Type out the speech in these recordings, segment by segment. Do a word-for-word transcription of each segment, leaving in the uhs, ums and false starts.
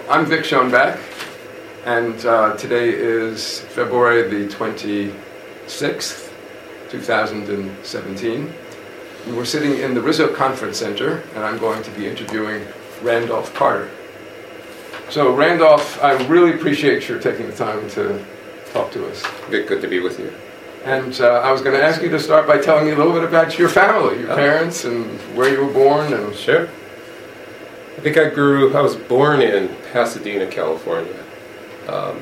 I'm Vic Schoenbach, and uh, today is February the twenty-sixth, two thousand seventeen. And we're sitting in the Rizzo Conference Center, and I'm going to be interviewing Randolph Carter. So, Randolph, I really appreciate your taking the time to talk to us. Vic, good to be with you. And uh, I was going to ask you to start by telling me a little bit about your family, your oh. parents, and where you were born. And Sure. I think I grew, I was born in Pasadena, California, um,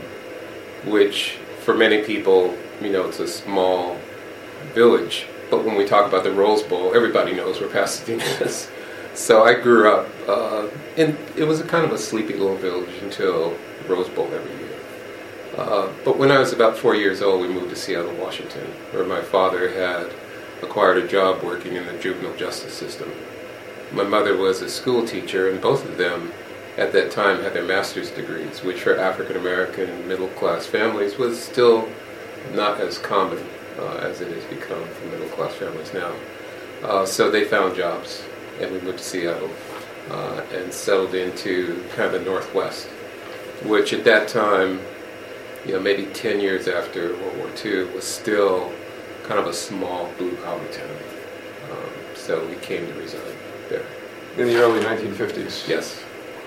which for many people, you know, it's a small village. But when we talk about the Rose Bowl, everybody knows where Pasadena is. So I grew up, uh, and it was a kind of a sleepy little village until the Rose Bowl every year. Uh, but when I was about four years old, we moved to Seattle, Washington, where my father had acquired a job working in the juvenile justice system. My mother was a school teacher, and both of them at that time had their master's degrees, which for African-American middle-class families was still not as common uh, as it has become for middle-class families now. Uh, so they found jobs, and we moved to Seattle uh, and settled into kind of the Northwest, which at that time, you know, maybe ten years after World War Two, was still kind of a small blue-collar town. Um, so we came to reside there. In the early nineteen fifties. Yes.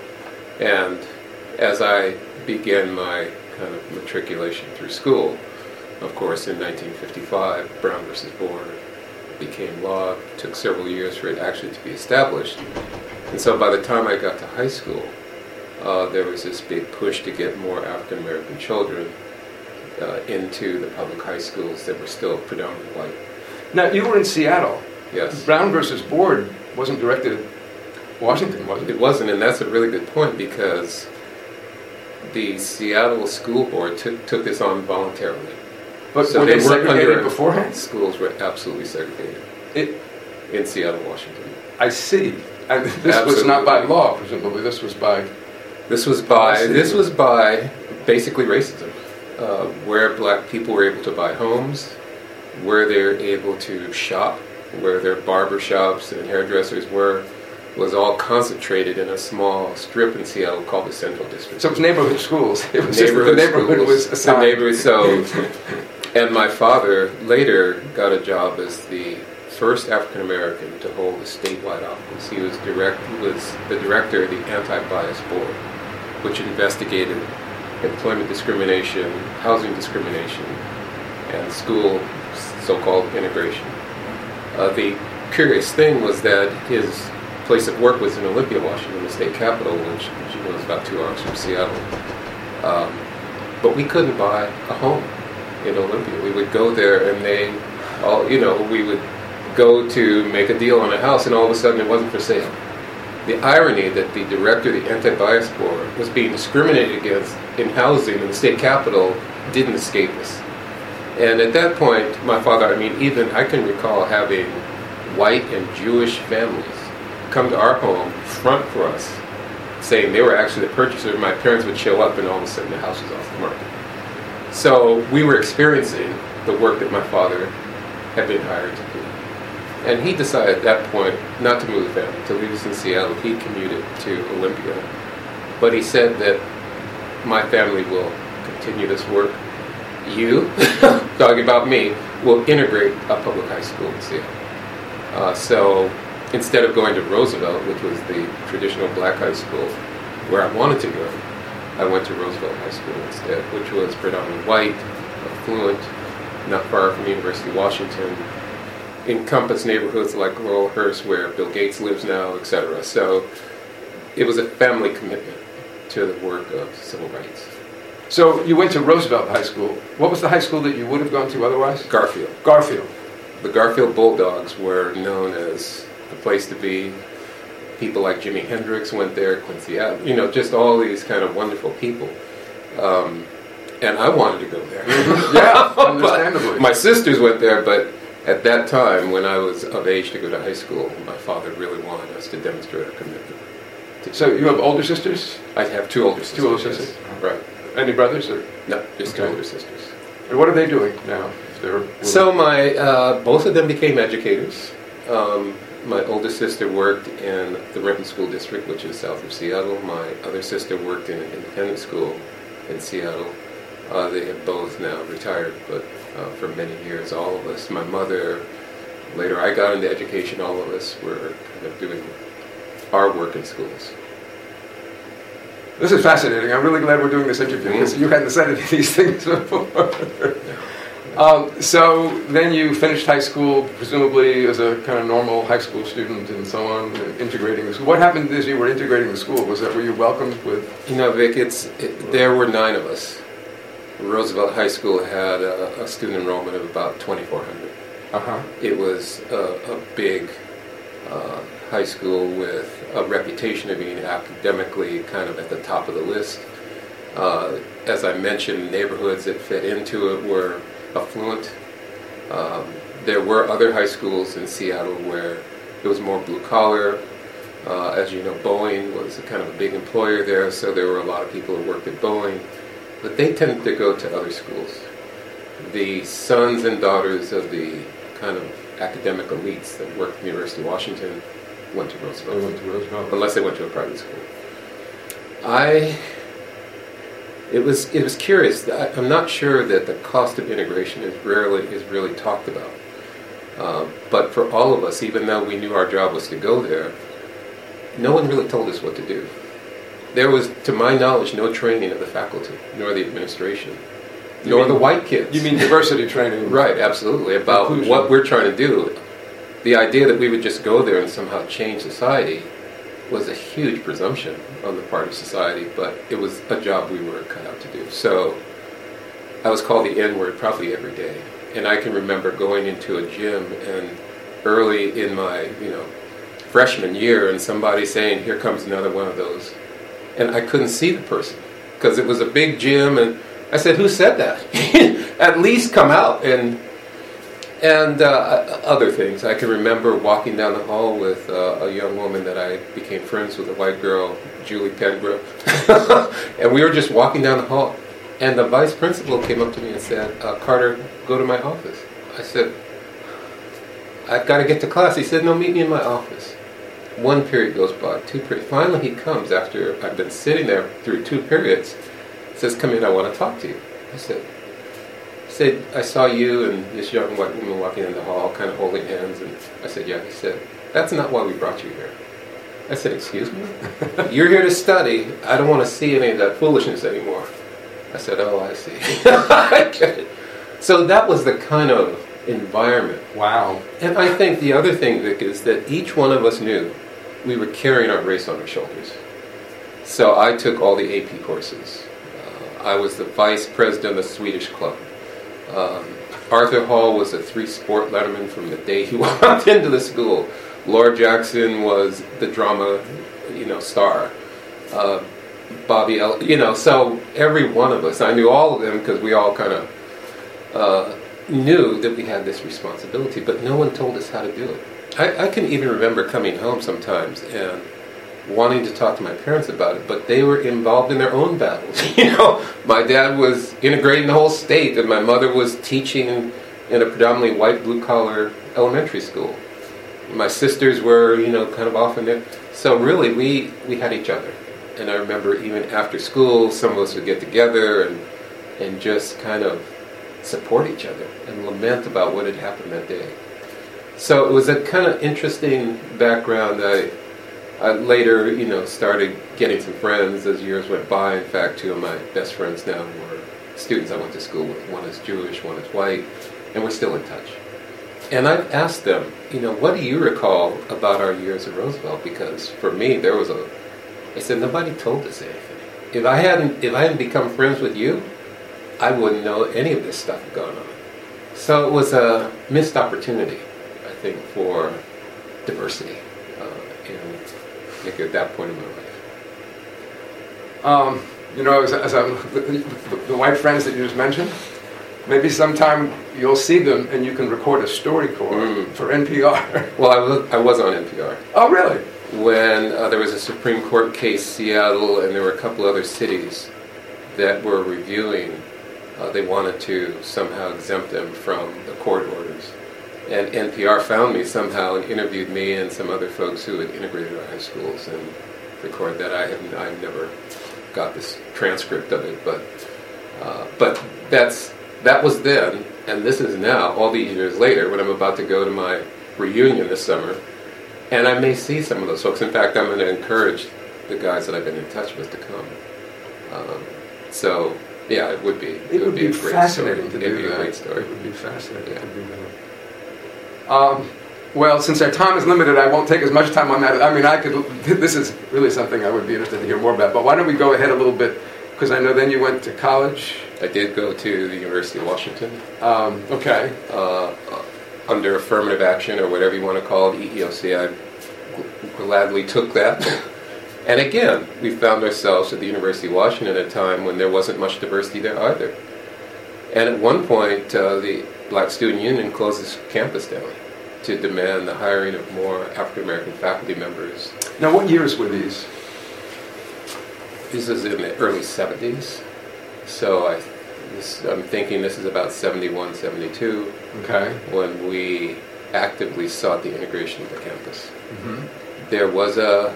And as I began my kind of matriculation through school, of course, in nineteen fifty-five, Brown versus Board became law. It took several years for it actually to be established. And so by the time I got to high school, uh, there was this big push to get more African-American children uh, into the public high schools that were still predominantly white. Now, you were in Seattle. Yes. Brown versus Board wasn't directed at Washington, was it? It wasn't, and that's a really good point, because the Seattle School Board took took this on voluntarily. But so were they, they weren't segregated under, beforehand? Schools were absolutely segregated It, in Seattle, Washington. I see. And this Absolutely. was not by law, presumably. This was by... This was by this was by basically racism, uh, where black people were able to buy homes, where they're able to shop, where their barber shops and hairdressers were, was all concentrated in a small strip in Seattle called the Central District. So it was neighborhood schools. It was neighborhood just the neighborhood schools, was assigned. the neighborhood. So, and my father later got a job as the first African American to hold a statewide office. He was direct. He was the director of the Anti-Bias Board, which investigated employment discrimination, housing discrimination, and school so-called integration. Uh, the curious thing was that his place of work was in Olympia, Washington, the state capital, which, as you know, is about two hours from Seattle. Um, but we couldn't buy a home in Olympia. We would go there, and they, all you know, we would go to make a deal on a house, and all of a sudden it wasn't for sale. The irony that the director of the Anti-Bias Board was being discriminated against in housing in the state capital didn't escape us. And at that point, my father, I mean, even I can recall having white and Jewish families come to our home, front for us, saying they were actually the purchaser. My parents would show up, and all of a sudden the house was off the market. So we were experiencing the work that my father had been hired to do. And he decided at that point not to move the family, to leave us in Seattle. He commuted to Olympia. But he said that my family will continue this work. You, talking about me, will integrate a public high school in Seattle. Uh, so instead of going to Roosevelt, which was the traditional black high school where I wanted to go, I went to Roosevelt High School instead, which was predominantly white, affluent, not far from University of Washington, encompassed neighborhoods like Laurelhurst, where Bill Gates lives now, et cetera. So it was a family commitment to the work of civil rights. So you went to Roosevelt High School. What was the high school that you would have gone to otherwise? Garfield. Garfield. The Garfield Bulldogs were known as the place to be. People like Jimi Hendrix went there, Quincy Adams, you know, just all these kind of wonderful people. Um, and I wanted to go there. Yeah, understandably. My sisters went there, but at that time, when I was of age to go to high school, my father really wanted us to demonstrate our commitment. So you have older sisters? I have two older sisters. Two older sisters? Yes. Right. Any brothers? Or? No, just Okay. two older sisters. And what are they doing now? If they're So my, uh, both of them became educators. Um, my oldest sister worked in the Renton School District, which is south of Seattle. My other sister worked in an independent school in Seattle. Uh, they have both now retired, but uh, for many years, all of us, my mother, later I got into education, all of us were kind of doing our work in schools. This is fascinating. I'm really glad we're doing this interview because you hadn't said any of these things before. um, so then you finished high school, presumably as a kind of normal high school student and so on, integrating the school. What happened as you were integrating the school? Was that, were you welcomed with? You know, Vic, it's, it, there were nine of us. Roosevelt High School had a, a student enrollment of about twenty-four hundred. Uh-huh. It was a, a big uh, high school with a reputation of being academically kind of at the top of the list. Uh, as I mentioned, neighborhoods that fit into it were affluent. Um, there were other high schools in Seattle where it was more blue collar. Uh, as you know, Boeing was a kind of a big employer there, so there were a lot of people who worked at Boeing. But they tended to go to other schools. The sons and daughters of the kind of academic elites that worked at the University of Washington went to Roosevelt. They went to Roosevelt. Unless they went to a private school. I, it was it was curious. I, I'm not sure that the cost of integration is rarely is really talked about. Uh, but for all of us, even though we knew our job was to go there, no one really told us what to do. There was, to my knowledge, no training of the faculty, nor the administration, you nor mean, the white kids. You mean diversity training? Right, absolutely, about inclusion. What we're trying to do. The idea that we would just go there and somehow change society was a huge presumption on the part of society, but it was a job we were cut out to do. So I was called the N-word probably every day. And I can remember going into a gym and early in my, you know, freshman year and somebody saying, "Here comes another one of those." And I couldn't see the person because it was a big gym, and I said, "Who said that?" At least come out. And and uh, other things. I can remember walking down the hall with uh, a young woman that I became friends with, a white girl, Julie Pengrove, and we were just walking down the hall, and the vice principal came up to me and said, uh, "Carter, go to my office." I said, "I've got to get to class." He said, "No, meet me in my office." One period goes by, two periods. Finally, he comes after I've been sitting there through two periods. He says, "Come in, I want to talk to you." I said, I said, "I saw you and this young white woman walking in the hall, kind of holding hands." And I said, "Yeah." He said, "That's not why we brought you here." I said, "Excuse me? You're here to study. I don't want to see any of that foolishness anymore." I said, "Oh, I see." I get it. So that was the kind of environment. Wow. And I think the other thing, Vic, is that each one of us knew we were carrying our race on our shoulders. So I took all the A P courses. Uh, I was the vice president of the Swedish club. Um, Arthur Hall was a three-sport letterman from the day he walked into the school. Laura Jackson was the drama, you know, star. Uh, Bobby, El- you know, so every one of us, I knew all of them because we all kind of uh, knew that we had this responsibility, but no one told us how to do it. I, I can even remember coming home sometimes and wanting to talk to my parents about it, but they were involved in their own battles. You know, my dad was integrating the whole state, and my mother was teaching in a predominantly white, blue-collar elementary school. My sisters were, you know, kind of off in there. So really, we, we had each other. And I remember even after school, some of us would get together and and just kind of support each other and lament about what had happened that day. So it was a kind of interesting background. I, I later, you know, started getting some friends as years went by. In fact, two of my best friends now were students I went to school with. One is Jewish, one is white, and we're still in touch. And I've asked them, you know, what do you recall about our years at Roosevelt? Because for me, there was a, I said, nobody told us anything. If I hadn't, if I hadn't become friends with you, I wouldn't know any of this stuff going on. So it was a missed opportunity, I think, for diversity uh, in, like, at that point in my life. Um, you know, as, as I, the, the, the white friends that you just mentioned, maybe sometime you'll see them and you can record a StoryCorps mm. for N P R. Well, I was, I was on N P R. Oh, really? When uh, there was a Supreme Court case, Seattle, and there were a couple other cities that were reviewing, uh, they wanted to somehow exempt them from the court orders. And N P R found me somehow and interviewed me and some other folks who had integrated our high schools and recorded that. I have I never got this transcript of it, but uh, but that's that was then, and this is now. All these years later, when I'm about to go to my reunion this summer, and I may see some of those folks. In fact, I'm going to encourage the guys that I've been in touch with to come. Um, so yeah, it would be it, it would, would be, be a great fascinating story. to do It'd be that. a great story. It would be fascinating yeah. to do that. Um, well, since our time is limited, I won't take as much time on that. I mean, I could. This is really something I would be interested to hear more about. But why don't we go ahead a little bit? Because I know then you went to college. I did go to the University of Washington. Um, okay. Uh, uh, under affirmative action, or whatever you want to call it, E E O C, I gladly took that. And again, we found ourselves at the University of Washington at a time when there wasn't much diversity there either. And at one point, uh, the Black Student Union closed this campus down to demand the hiring of more African American faculty members. Now, what years were these? This is in the early seventies. So I, this, I'm thinking this is about seventy-one, seventy-two, okay, when we actively sought the integration of the campus. Mm-hmm. There was a,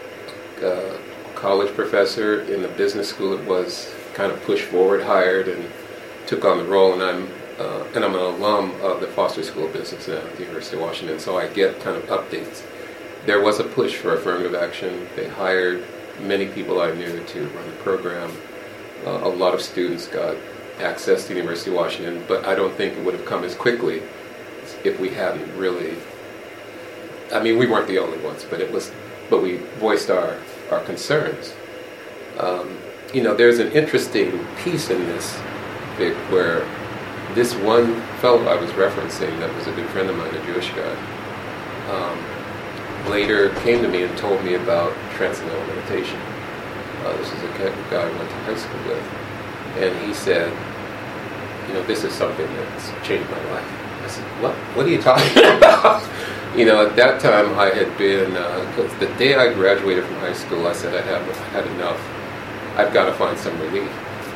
a college professor in the business school that was kind of pushed forward, hired, and took on the role, and I'm uh, and I'm an alum of the Foster School of Business now at the University of Washington, so I get kind of updates. There was a push for affirmative action. They hired many people I knew to run the program. Uh, a lot of students got access to the University of Washington, but I don't think it would have come as quickly if we hadn't really. I mean, we weren't the only ones, but it was. But we voiced our our concerns. Um, you know, there's an interesting piece in this, Vic, where this one fellow I was referencing, that was a good friend of mine, a Jewish guy, um, later came to me and told me about transcendental meditation. Uh, this is a guy I went to high school with, and he said, you know, this is something that's changed my life. I said, what? What are you talking about? You know, at that time I had been, uh, the day I graduated from high school, I said I had, I had enough. I've got to find some relief.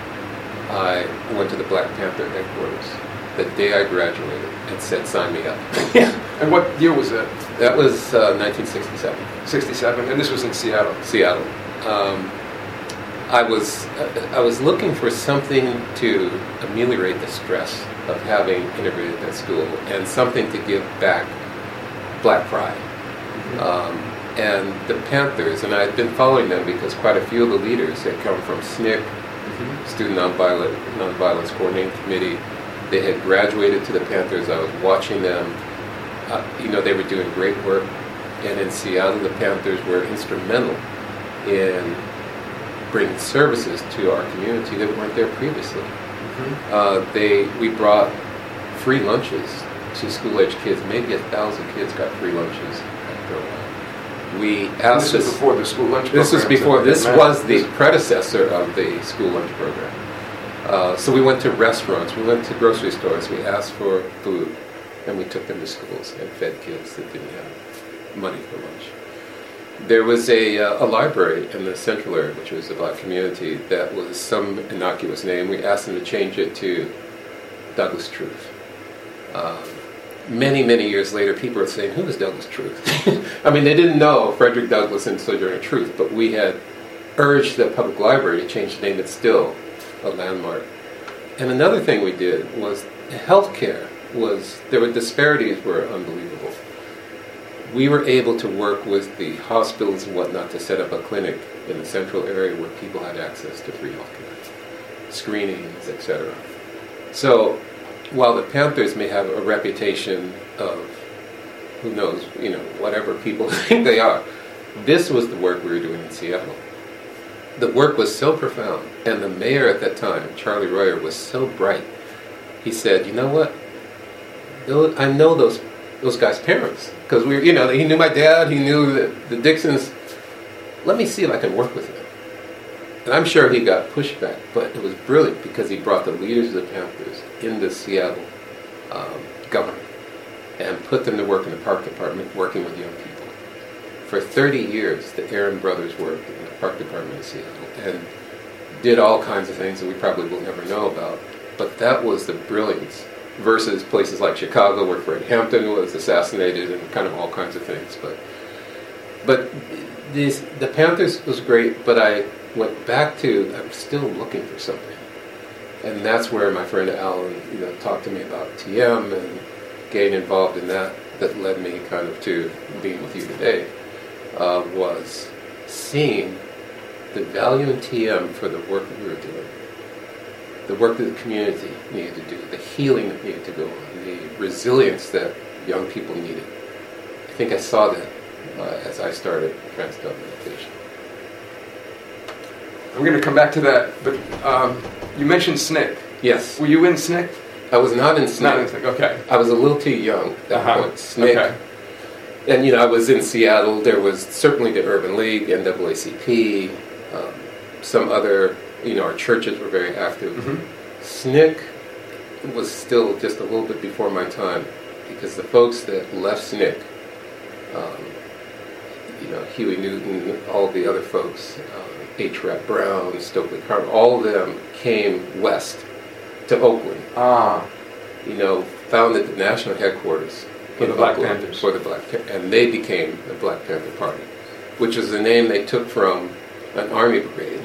I went to the Black Panther headquarters the day I graduated and said, sign me up. And what year was that? That was uh, nineteen sixty-seven. sixty-seven, and this was in Seattle. Seattle. Um, I was uh, I was looking for something to ameliorate the stress of having integrated that school, and something to give back Black pride. Mm-hmm. Um, and the Panthers, and I had been following them because quite a few of the leaders had come from S N C C, mm-hmm. Student Nonviolent, Nonviolence Coordinating Committee. They had graduated to the Panthers. I was watching them. Uh, you know, they were doing great work. And in Seattle, the Panthers were instrumental in bringing services to our community that weren't there previously. Mm-hmm. Uh, they we brought free lunches to school-age kids. Maybe a thousand kids got free lunches after a while. We asked this was before the school lunch program. This was before. This was the predecessor of the school lunch program. Uh, so we went to restaurants. We went to grocery stores. We asked for food, and we took them to schools and fed kids that didn't have money for lunch. There was a, uh, a library in the central area, which was a Black community, that was some innocuous name. We asked them to change it to Douglas Truth. Um, many, many years later, people are saying, who is Douglas Truth? I mean, they didn't know Frederick Douglass and Sojourner Truth, but we had urged the public library to change the name. It's still a landmark. And another thing we did was healthcare was, there were disparities were unbelievable. We were able to work with the hospitals and whatnot to set up a clinic in the central area where people had access to free healthcare, screenings, et cetera. So while the Panthers may have a reputation of, who knows, you know, whatever people think they are, this was the work we were doing in Seattle. The work was so profound, and the mayor at that time, Charlie Royer, was so bright. He said, you know what? I know those those guys' parents, because we were, you know, he knew my dad, he knew the, the Dixons. Let me see if I can work with him. And I'm sure he got pushback, but it was brilliant because he brought the leaders of the Panthers into Seattle um, government and put them to work in the park department, working with young people. For thirty years, the Aaron brothers worked in the park department in Seattle and did all kinds of things that we probably will never know about. But that was the brilliance versus places like Chicago where Fred Hampton was assassinated and kind of all kinds of things. But but this, the Panthers was great, but I went back to, I'm still looking for something. And that's where my friend Alan, you know, talked to me about T M and getting involved in that, that led me kind of to being with you today, uh, was seeing the value in T M for the work that we were doing, the work that the community needed to do, the healing that needed to go on, the resilience that young people needed. I think I saw that uh, as I started Transcendental Meditation. I'm going to come back to that, but um, you mentioned S N C C. Yes. Were you in S N C C? I was not in S N C C. Not in S N C C, okay. I was a little too young at that uh-huh. point. S N C C. Okay. And, you know, I was in Seattle. There was certainly the Urban League, N double A C P, um, some other, you know, our churches were very active. Mm-hmm. S N C C was still just a little bit before my time, because the folks that left S N C C, um, you know, Huey Newton, all the other folks, um, H. Rap Brown, Stokely Carmichael, all of them came west to Oakland. Ah. You know, founded the national headquarters for the Black Panthers. For the Black Panthers. And they became the Black Panther Party, which is the name they took from an army brigade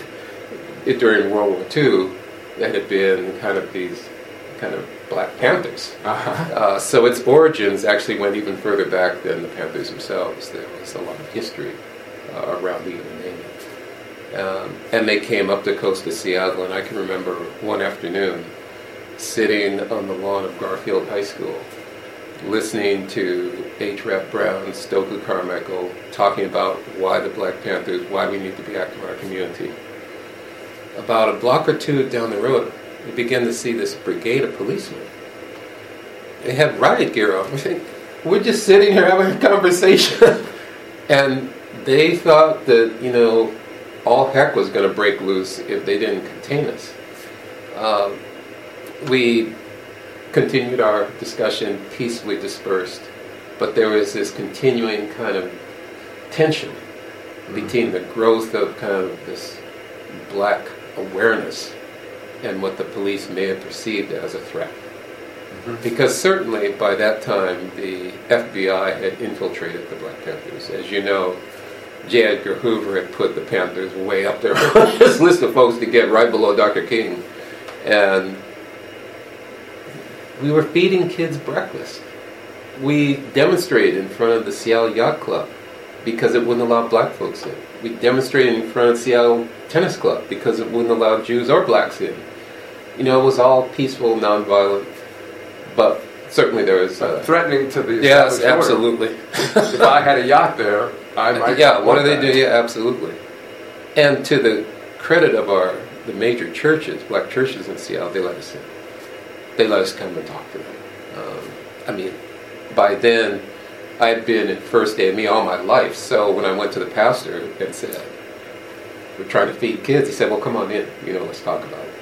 during World War Two that had been kind of these kind of Black Panthers. Uh-huh. Uh, so its origins actually went even further back than the Panthers themselves. There was a lot of history uh, around even the naming. Um, and they came up the coast of Seattle, and I can remember one afternoon sitting on the lawn of Garfield High School, listening to H. Rap Brown, Stokely Carmichael, talking about why the Black Panthers, why we need to be active in our community. About a block or two down the road, we began to see this brigade of policemen. They had riot gear on. We're just sitting here having a conversation. And they thought that, you know, all heck was going to break loose if they didn't contain us. Um, we continued our discussion, peacefully dispersed, but there was this continuing kind of tension mm-hmm. between the growth of kind of this black awareness and what the police may have perceived as a threat. Mm-hmm. Because certainly by that time the F B I had infiltrated the Black Panthers. As you know, J. Edgar Hoover had put the Panthers way up there on his list of folks to get, right below Doctor King. And we were feeding kids breakfast. We demonstrated in front of the Seattle Yacht Club because it wouldn't allow black folks in. We demonstrated in front of the Seattle Tennis Club because it wouldn't allow Jews or blacks in. You know, it was all peaceful, nonviolent, but certainly there was... Uh, threatening to the yes, absolutely. If I had a yacht there, I might... Yeah, what do they do? Yeah, absolutely. And to the credit of our the major churches, black churches in Seattle, they let us in. They let us come and talk to them. Um, I mean, by then, I had been in First A M E all my life, so when I went to the pastor and said, we're trying to feed kids, he said, well, come on in, you know, let's talk about it.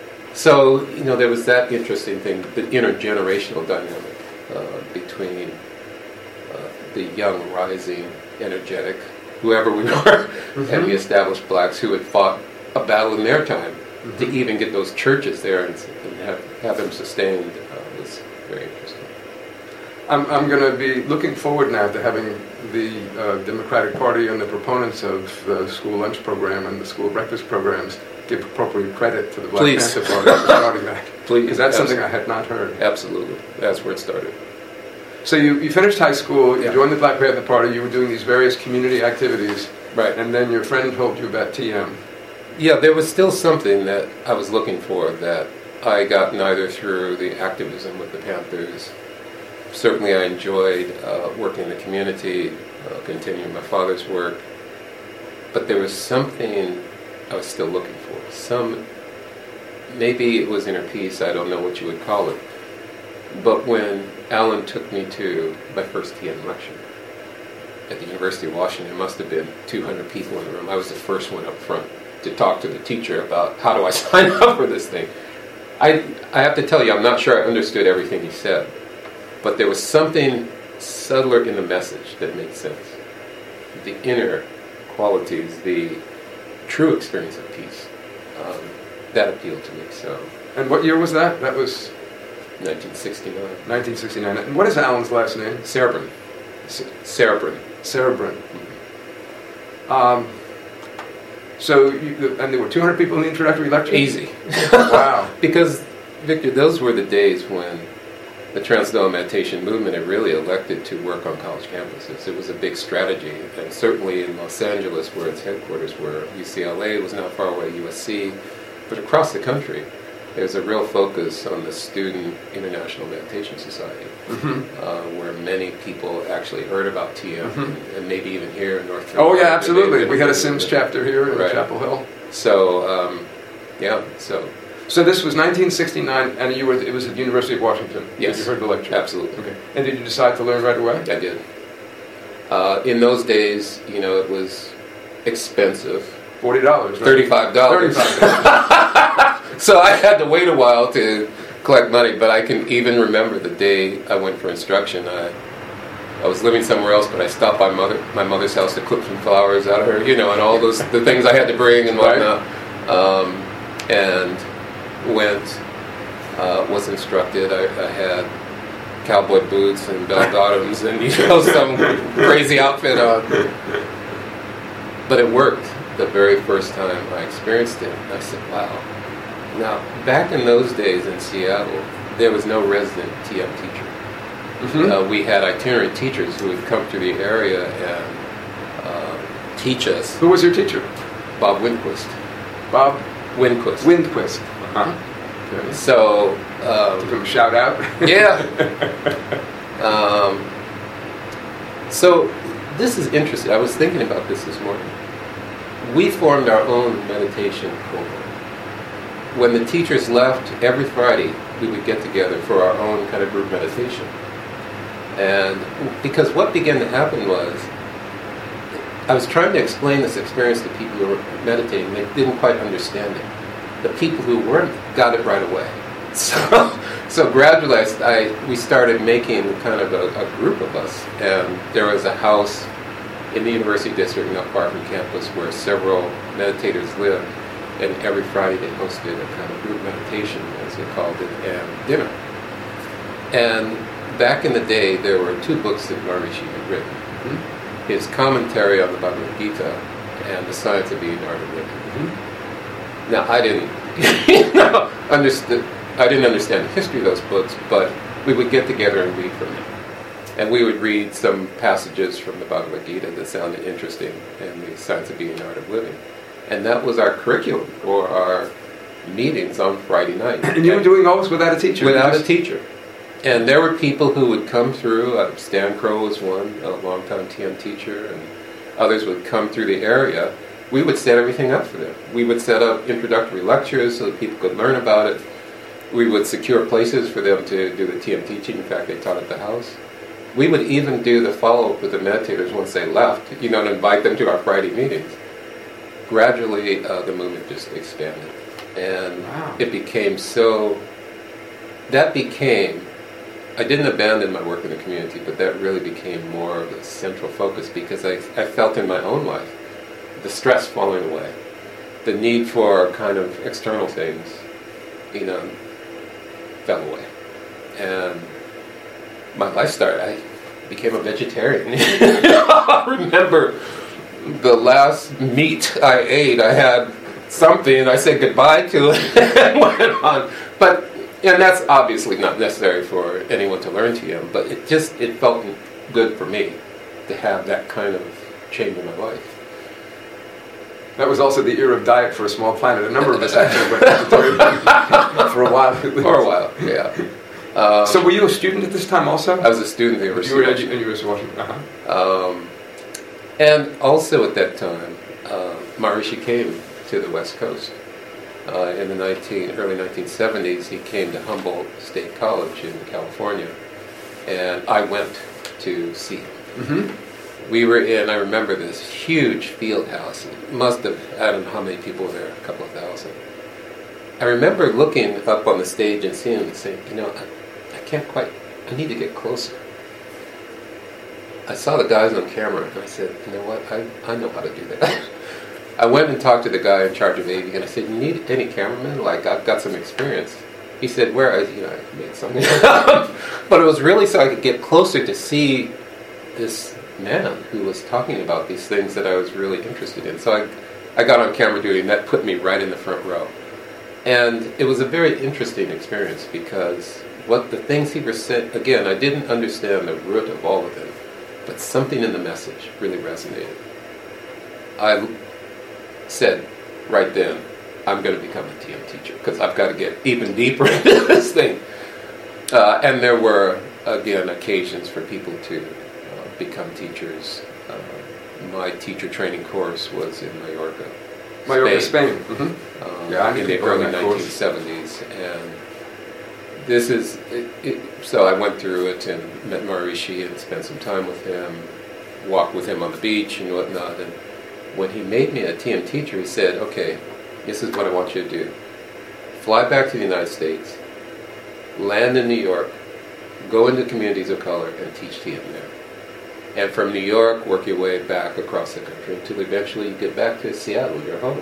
So, you know, there was that interesting thing, the intergenerational dynamic uh, between uh, the young, rising, energetic, whoever we were, mm-hmm. and the established blacks who had fought a battle in their time mm-hmm. to even get those churches there and, and have, have them sustained uh, was very interesting. I'm, I'm going to be looking forward now to having the uh, Democratic Party and the proponents of the school lunch program and the school breakfast programs give appropriate credit to the Black Please. Panther Party for starting that. Please. Because that's Absolutely. something I had not heard. Absolutely. That's where it started. So you, you finished high school, you yeah. joined the Black Panther Party, you were doing these various community activities. Right. And then your friend told you about T M. Yeah, there was still something that I was looking for that I got neither through the activism with the Panthers. Certainly I enjoyed uh, working in the community, uh, continuing my father's work. But there was something I was still looking for. Some, maybe it was inner peace, I don't know what you would call it. But when Alan took me to my first T M lecture at the University of Washington, there must have been two hundred people in the room. I was the first one up front to talk to the teacher about how do I sign up for this thing. I, I have to tell you, I'm not sure I understood everything he said. But there was something subtler in the message that made sense. The inner qualities, the true experience of peace, um, that appealed to me. So, and what year was that? That was nineteen sixty-nine. nineteen sixty-nine. And what is Alan's last name? Cerebrin. Cerebrin. Cerebrin. Um, so, you, and there were two hundred people in the introductory lecture? Easy. Wow. Because, Victor, those were the days when the Transcendental Meditation movement had really elected to work on college campuses. It was a big strategy, and certainly in Los Angeles, where its headquarters were, U C L A was not far away, U S C, but across the country, there's a real focus on the Student International Meditation Society, mm-hmm. uh, where many people actually heard about T M, mm-hmm. and, and maybe even here in North Carolina. Oh yeah, absolutely. We had a Sims chapter here in right. Chapel Hill. So, um, yeah, so... So this was nineteen sixty-nine, and you were, it was at the University of Washington. Yes. You heard the lecture? Absolutely. Okay. And did you decide to learn right away? I did. Uh, in those days, you know, it was expensive. forty dollars, right? thirty-five dollars. thirty-five dollars. So I had to wait a while to collect money, but I can even remember the day I went for instruction. I I was living somewhere else, but I stopped by mother my mother's house to clip some flowers out of her, you know, and all those the things I had to bring and whatnot. Right. Um, and went, uh, was instructed. I, I had cowboy boots and bell bottoms and, you know, some crazy outfit on. But it worked the very first time I experienced it. And I said, wow. Now, back in those days in Seattle, there was no resident T M teacher. Mm-hmm. Uh, we had itinerant teachers who would come to the area and uh, teach us. Who was your teacher? Bob Windquist. Bob? Windquist. Windquist. Uh-huh. Okay. So, um, give him a shout out. Yeah. Um, so, this is interesting. I was thinking about this this morning. We formed our own meditation cohort. When the teachers left, every Friday we would get together for our own kind of group meditation. And because what began to happen was, I was trying to explain this experience to people who were meditating. They didn't quite understand it. The people who weren't got it right away. So, so gradually, I, I, we started making kind of a, a group of us. And there was a house in the University District, not far from campus, where several meditators lived. And every Friday they hosted a kind of group meditation, as they called it, and dinner. And back in the day, there were two books that Maharishi had written. Mm-hmm. His commentary on the Bhagavad Gita and The Science of Being, Art of Living. Mm-hmm. Now, I didn't, you know, understood, I didn't understand the history of those books, but we would get together and read from them. And we would read some passages from the Bhagavad Gita that sounded interesting, and The Science of Being, Art of Living. And that was our curriculum for our meetings on Friday night. And you were doing all this without a teacher? Without a teacher. And there were people who would come through. Uh, Stan Crow was one, a long-time T M teacher, and others would come through the area. We would set everything up for them. We would set up introductory lectures so that people could learn about it. We would secure places for them to do the T M teaching. In fact, they taught at the house. We would even do the follow-up with the meditators once they left, you know, and invite them to our Friday meetings. Gradually, uh, the movement just expanded. And wow. It became so... That became... I didn't abandon my work in the community, but that really became more of a central focus because I, I felt in my own life the stress falling away, the need for kind of external things, you know, fell away. And my life started, I became a vegetarian. I remember the last meat I ate, I had something, and I said goodbye to it and went on. But, and that's obviously not necessary for anyone to learn T M, but it just, it felt good for me to have that kind of change in my life. That was also the era of diet for a small planet. A number of us actually went vegetarian for a while. For a while, yeah. Um, so were you a student at this time also? I was a student at the University of Washington. You were at University of Washington. Uh-huh. Um, and also at that time, uh, Maharishi came to the West Coast. Uh, in the nineteen, early nineteen seventies, he came to Humboldt State College in California, and I went to see him. Mm-hmm. We were in, I remember this huge field house. It must have, I don't know how many people were there, a couple of thousand. I remember looking up on the stage and seeing him and saying, you know, I, I can't quite, I need to get closer. I saw the guys on camera and I said, you know what, I, I know how to do that. I went and talked to the guy in charge of A V and I said, you need any cameraman? Like, I've got some experience. he said, where I, you know, I made something up. But it was really so I could get closer to see this man who was talking about these things that I was really interested in. So I, I got on camera duty, and that put me right in the front row. And it was a very interesting experience because what the things he was saying, again, I didn't understand the root of all of them, but something in the message really resonated. I said right then, I'm going to become a T M teacher because I've got to get even deeper into this thing. Uh, and there were, again, occasions for people to uh, become teachers. Uh, my teacher training course was in Mallorca, Mallorca, Spain, Spain. Mm-hmm. um, yeah, in the early nineteen seventies. And this is, it, it, so I went through it and met Maharishi and spent some time with him, walked with him on the beach and whatnot. And when he made me a T M teacher, he said, okay, this is what I want you to do. Fly back to the United States, land in New York, go into communities of color and teach T M there. And from New York, work your way back across the country until eventually you get back to Seattle, your home.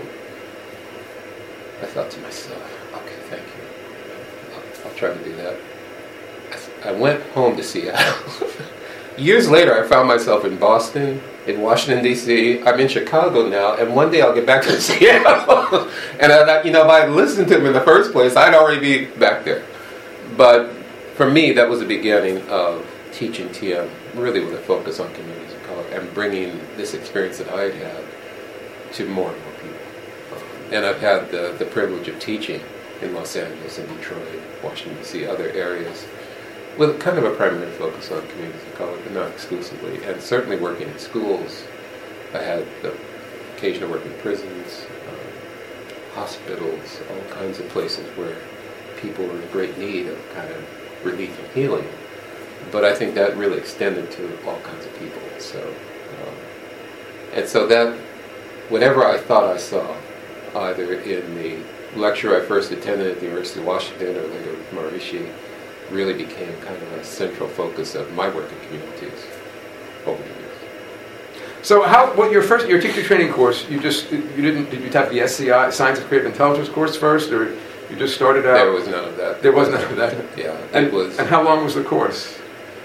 I thought to myself, okay, thank you. I'll, I'll try to do that. I, I went home to Seattle. Years later, I found myself in Boston, in Washington, D C I'm in Chicago now, and one day I'll get back to Seattle. And, I, you know, if I had listened to him in the first place, I'd already be back there. But for me, that was the beginning of teaching T M, really with a focus on communities of color and bringing this experience that I had had to more and more people. Um, and I've had the, the privilege of teaching in Los Angeles and Detroit, Washington, D C, other areas, with kind of a primary focus on communities of color, but not exclusively. And certainly working in schools. I had the occasion to work in prisons, um, hospitals, all kinds of places where people were in great need of kind of relief and healing. But I think that really extended to all kinds of people. So, um, and so that, whatever I thought I saw, either in the lecture I first attended at the University of Washington or later with Maharishi, really became kind of a central focus of my work in communities over the years. So, how? What your first your teacher training course? You just you didn't did you have the S C I Science of Creative Intelligence course first, or you just started out? There was none of that. There was none of that. Yeah, and, it was. And how long was the course?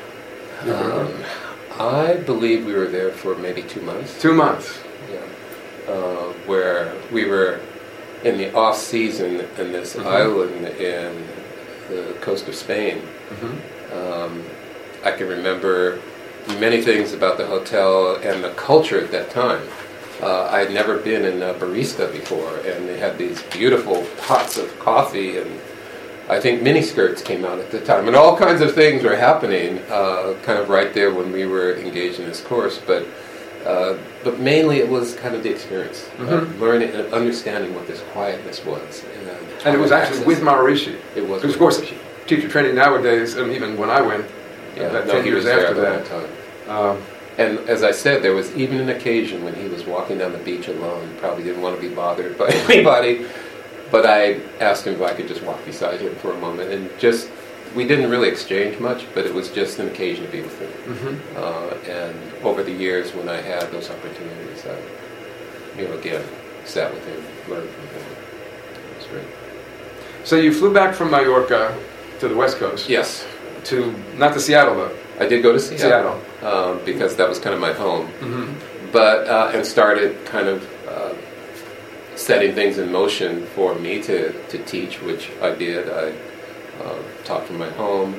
Um, I believe we were there for maybe two months. Two months. Yeah, uh, where we were in the off season in this mm-hmm. island in the coast of Spain. Mm-hmm. Um, I can remember many things about the hotel and the culture at that time. Uh, I had never been in a barista before, and they had these beautiful pots of coffee, and I think miniskirts came out at the time, and all kinds of things were happening, uh, kind of right there when we were engaged in this course. But uh, but mainly it was kind of the experience, mm-hmm. of learning and understanding what this quietness was. And, and it was actually with Maharishi. It was. Because of course, teacher training nowadays, and even when I went, yeah, about no, ten years after that. Time. Um, and as I said, there was even an occasion when he was walking down the beach alone. Probably didn't want to be bothered by anybody. But I asked him if I could just walk beside him for a moment, and just, we didn't really exchange much, but it was just an occasion to be with him. Mm-hmm. Uh, and over the years when I had those opportunities, I, you know, again, sat with him, learned from him. It was great. So you flew back from Mallorca to the West Coast? Yes. To, not to Seattle though? I did go to Seattle. Seattle. Um, because that was kind of my home. Mm-hmm. But, uh, and started kind of uh, setting things in motion for me to, to teach, which I did. I uh, taught from my home.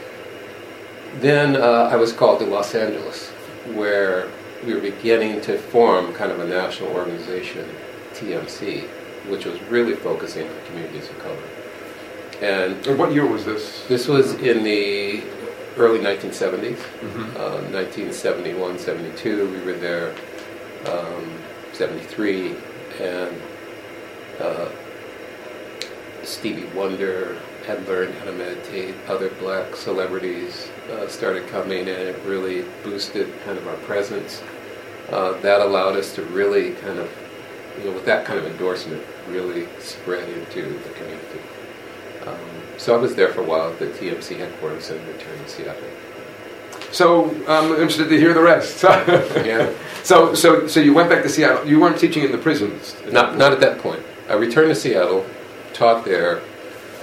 Then uh, I was called to Los Angeles, where we were beginning to form kind of a national organization, T M C, which was really focusing on communities of color. And, and what year was this? This was in the early nineteen seventies, mm-hmm. uh, nineteen seventy-one, seventy-two. We were there, um, seventy-three, and uh, Stevie Wonder had learned how to meditate. Other black celebrities uh, started coming, and it really boosted kind of our presence. Uh, that allowed us to really kind of, you know, with that kind of endorsement, really spread into the community. Um, so I was there for a while at the T M C headquarters and returned to Seattle. So I'm interested to hear the rest. yeah. So so so you went back to Seattle. You weren't teaching in the prisons? Not not at that point. I returned to Seattle, taught there.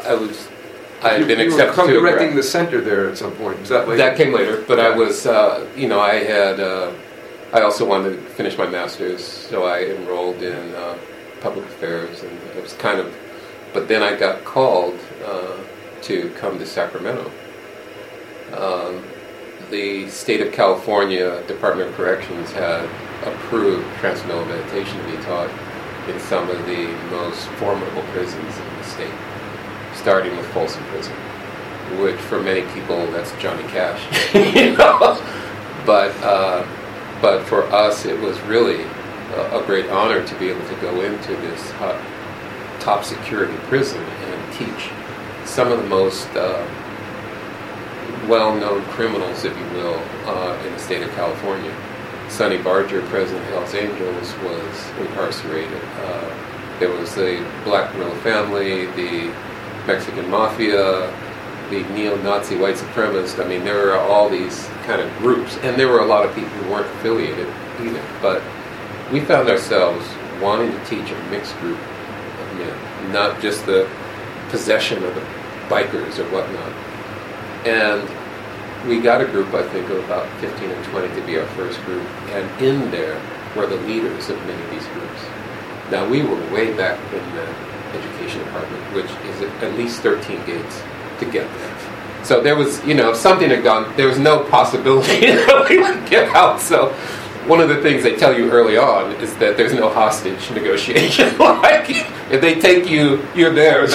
I was, I had you, been you accepted were to a directing grad- the center there at some point. Was that later? That came later, but I Yeah. was, uh, you know, I had, uh, I also wanted to finish my master's, so I enrolled in uh, public affairs, and it was kind of, but then I got called uh, to come to Sacramento. Um, the state of California Department of Corrections had approved transcendental meditation to be taught in some of the most formidable prisons in the state, starting with Folsom Prison, which for many people that's Johnny Cash, you know. But uh, but for us, it was really a, a great honor to be able to go into this uh, top security prison and teach some of the most uh, well-known criminals, if you will, uh, in the state of California. Sonny Barger, president of Hells Angels, was incarcerated. Uh, there was the Black Guerrilla family, the Mexican Mafia, the neo-Nazi white supremacists. I mean, there were all these kind of groups, and there were a lot of people who weren't affiliated either. But we found ourselves wanting to teach a mixed group of men, not just the possession of the bikers or whatnot. And we got a group, I think, of about fifteen or twenty to be our first group, and in there were the leaders of many of these groups. Now, we were way back in the education department, which is at least thirteen gates to get there. So there was, you know, if something had gone, there was no possibility that we would get out. So one of the things they tell you early on is that there's no hostage negotiation. Like, if they take you, you're theirs.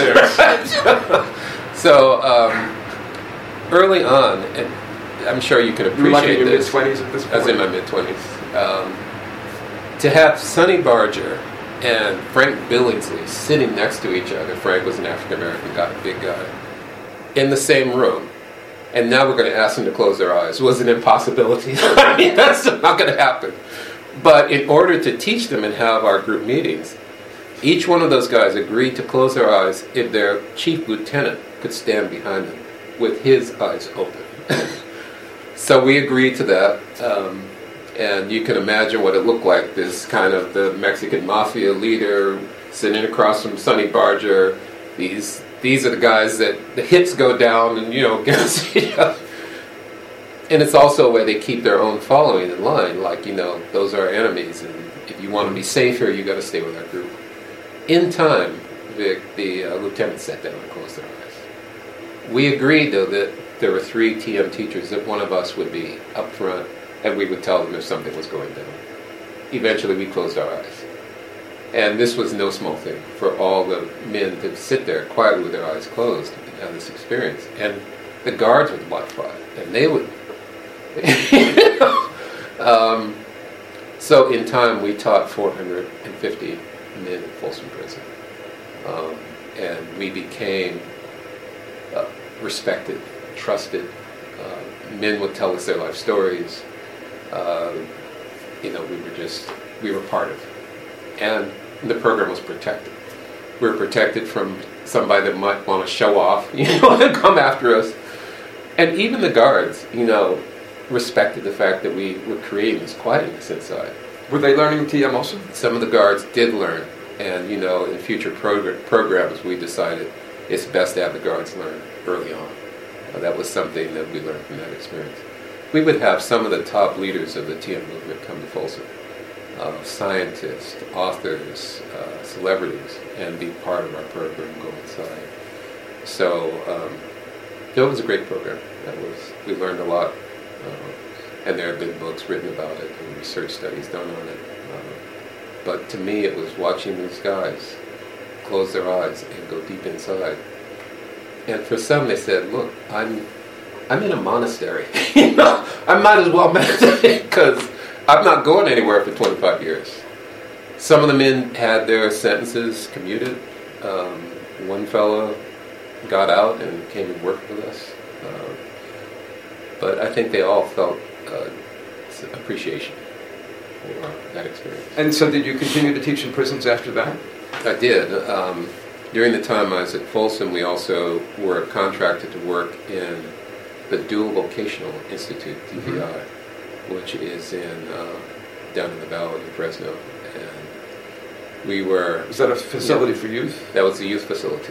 So um, early on, and I'm sure you can appreciate you were like in your this. mid-twenties at this point? I was in my mid-twenties. Um, to have Sonny Barger and Frank Billingsley sitting next to each other, Frank was an African-American guy, big guy, in the same room, and now we're going to ask them to close their eyes, was an impossibility. I mean, that's not going to happen. But in order to teach them and have our group meetings, each one of those guys agreed to close their eyes if their chief lieutenant could stand behind them with his eyes open. So we agreed to that, um, and you can imagine what it looked like, this kind of the Mexican Mafia leader sitting across from Sonny Barger. These these are the guys that the hits go down and, you know, against each other. And it's also where they keep their own following in line, like, you know, those are our enemies, and if you want to be safe here, you got to stay with our group. In time, the, the uh, lieutenant sat down and closed their eyes. We agreed, though, that there were three T M teachers, that one of us would be up front, and we would tell them if something was going down. Eventually, we closed our eyes. And this was no small thing for all the men to sit there quietly with their eyes closed and have this experience. And the guards would watch by, and they would. You know? um, so in time, we taught four hundred fifty men in Folsom Prison. Um, and we became uh, respected, trusted. Uh, men would tell us their life stories. Uh, you know, we were just, we were part of it. And the program was protected. We were protected from somebody that might want to show off, you know, and come after us. And even the guards, you know, respected the fact that we were creating this quietness inside. Were they learning T M also? Some of the guards did learn. And, you know, in future progr- programs, we decided it's best to have the guards learn early on. Uh, that was something that we learned from that experience. We would have some of the top leaders of the T M movement come to Folsom. Uh, scientists, authors, uh, celebrities, and be part of our program, go inside. So um, it was a great program. That was we learned a lot, uh, and there have been books written about it and research studies done on it. Uh, but to me, it was watching these guys close their eyes and go deep inside. And for some, they said, "Look, I'm I'm in a monastery. You know, I might as well meditate because I'm not going anywhere for twenty-five years." Some of the men had their sentences commuted. Um, one fellow got out and came and worked with us. Uh, but I think they all felt uh, appreciation for that experience. And so did you continue to teach in prisons after that? I did. Um, during the time I was at Folsom, we also were contracted to work in the Dual Vocational Institute, D V I. Mm-hmm. Which is in uh, down in the valley in Fresno, and we were. Was that a facility yeah, for youth? That was a youth facility,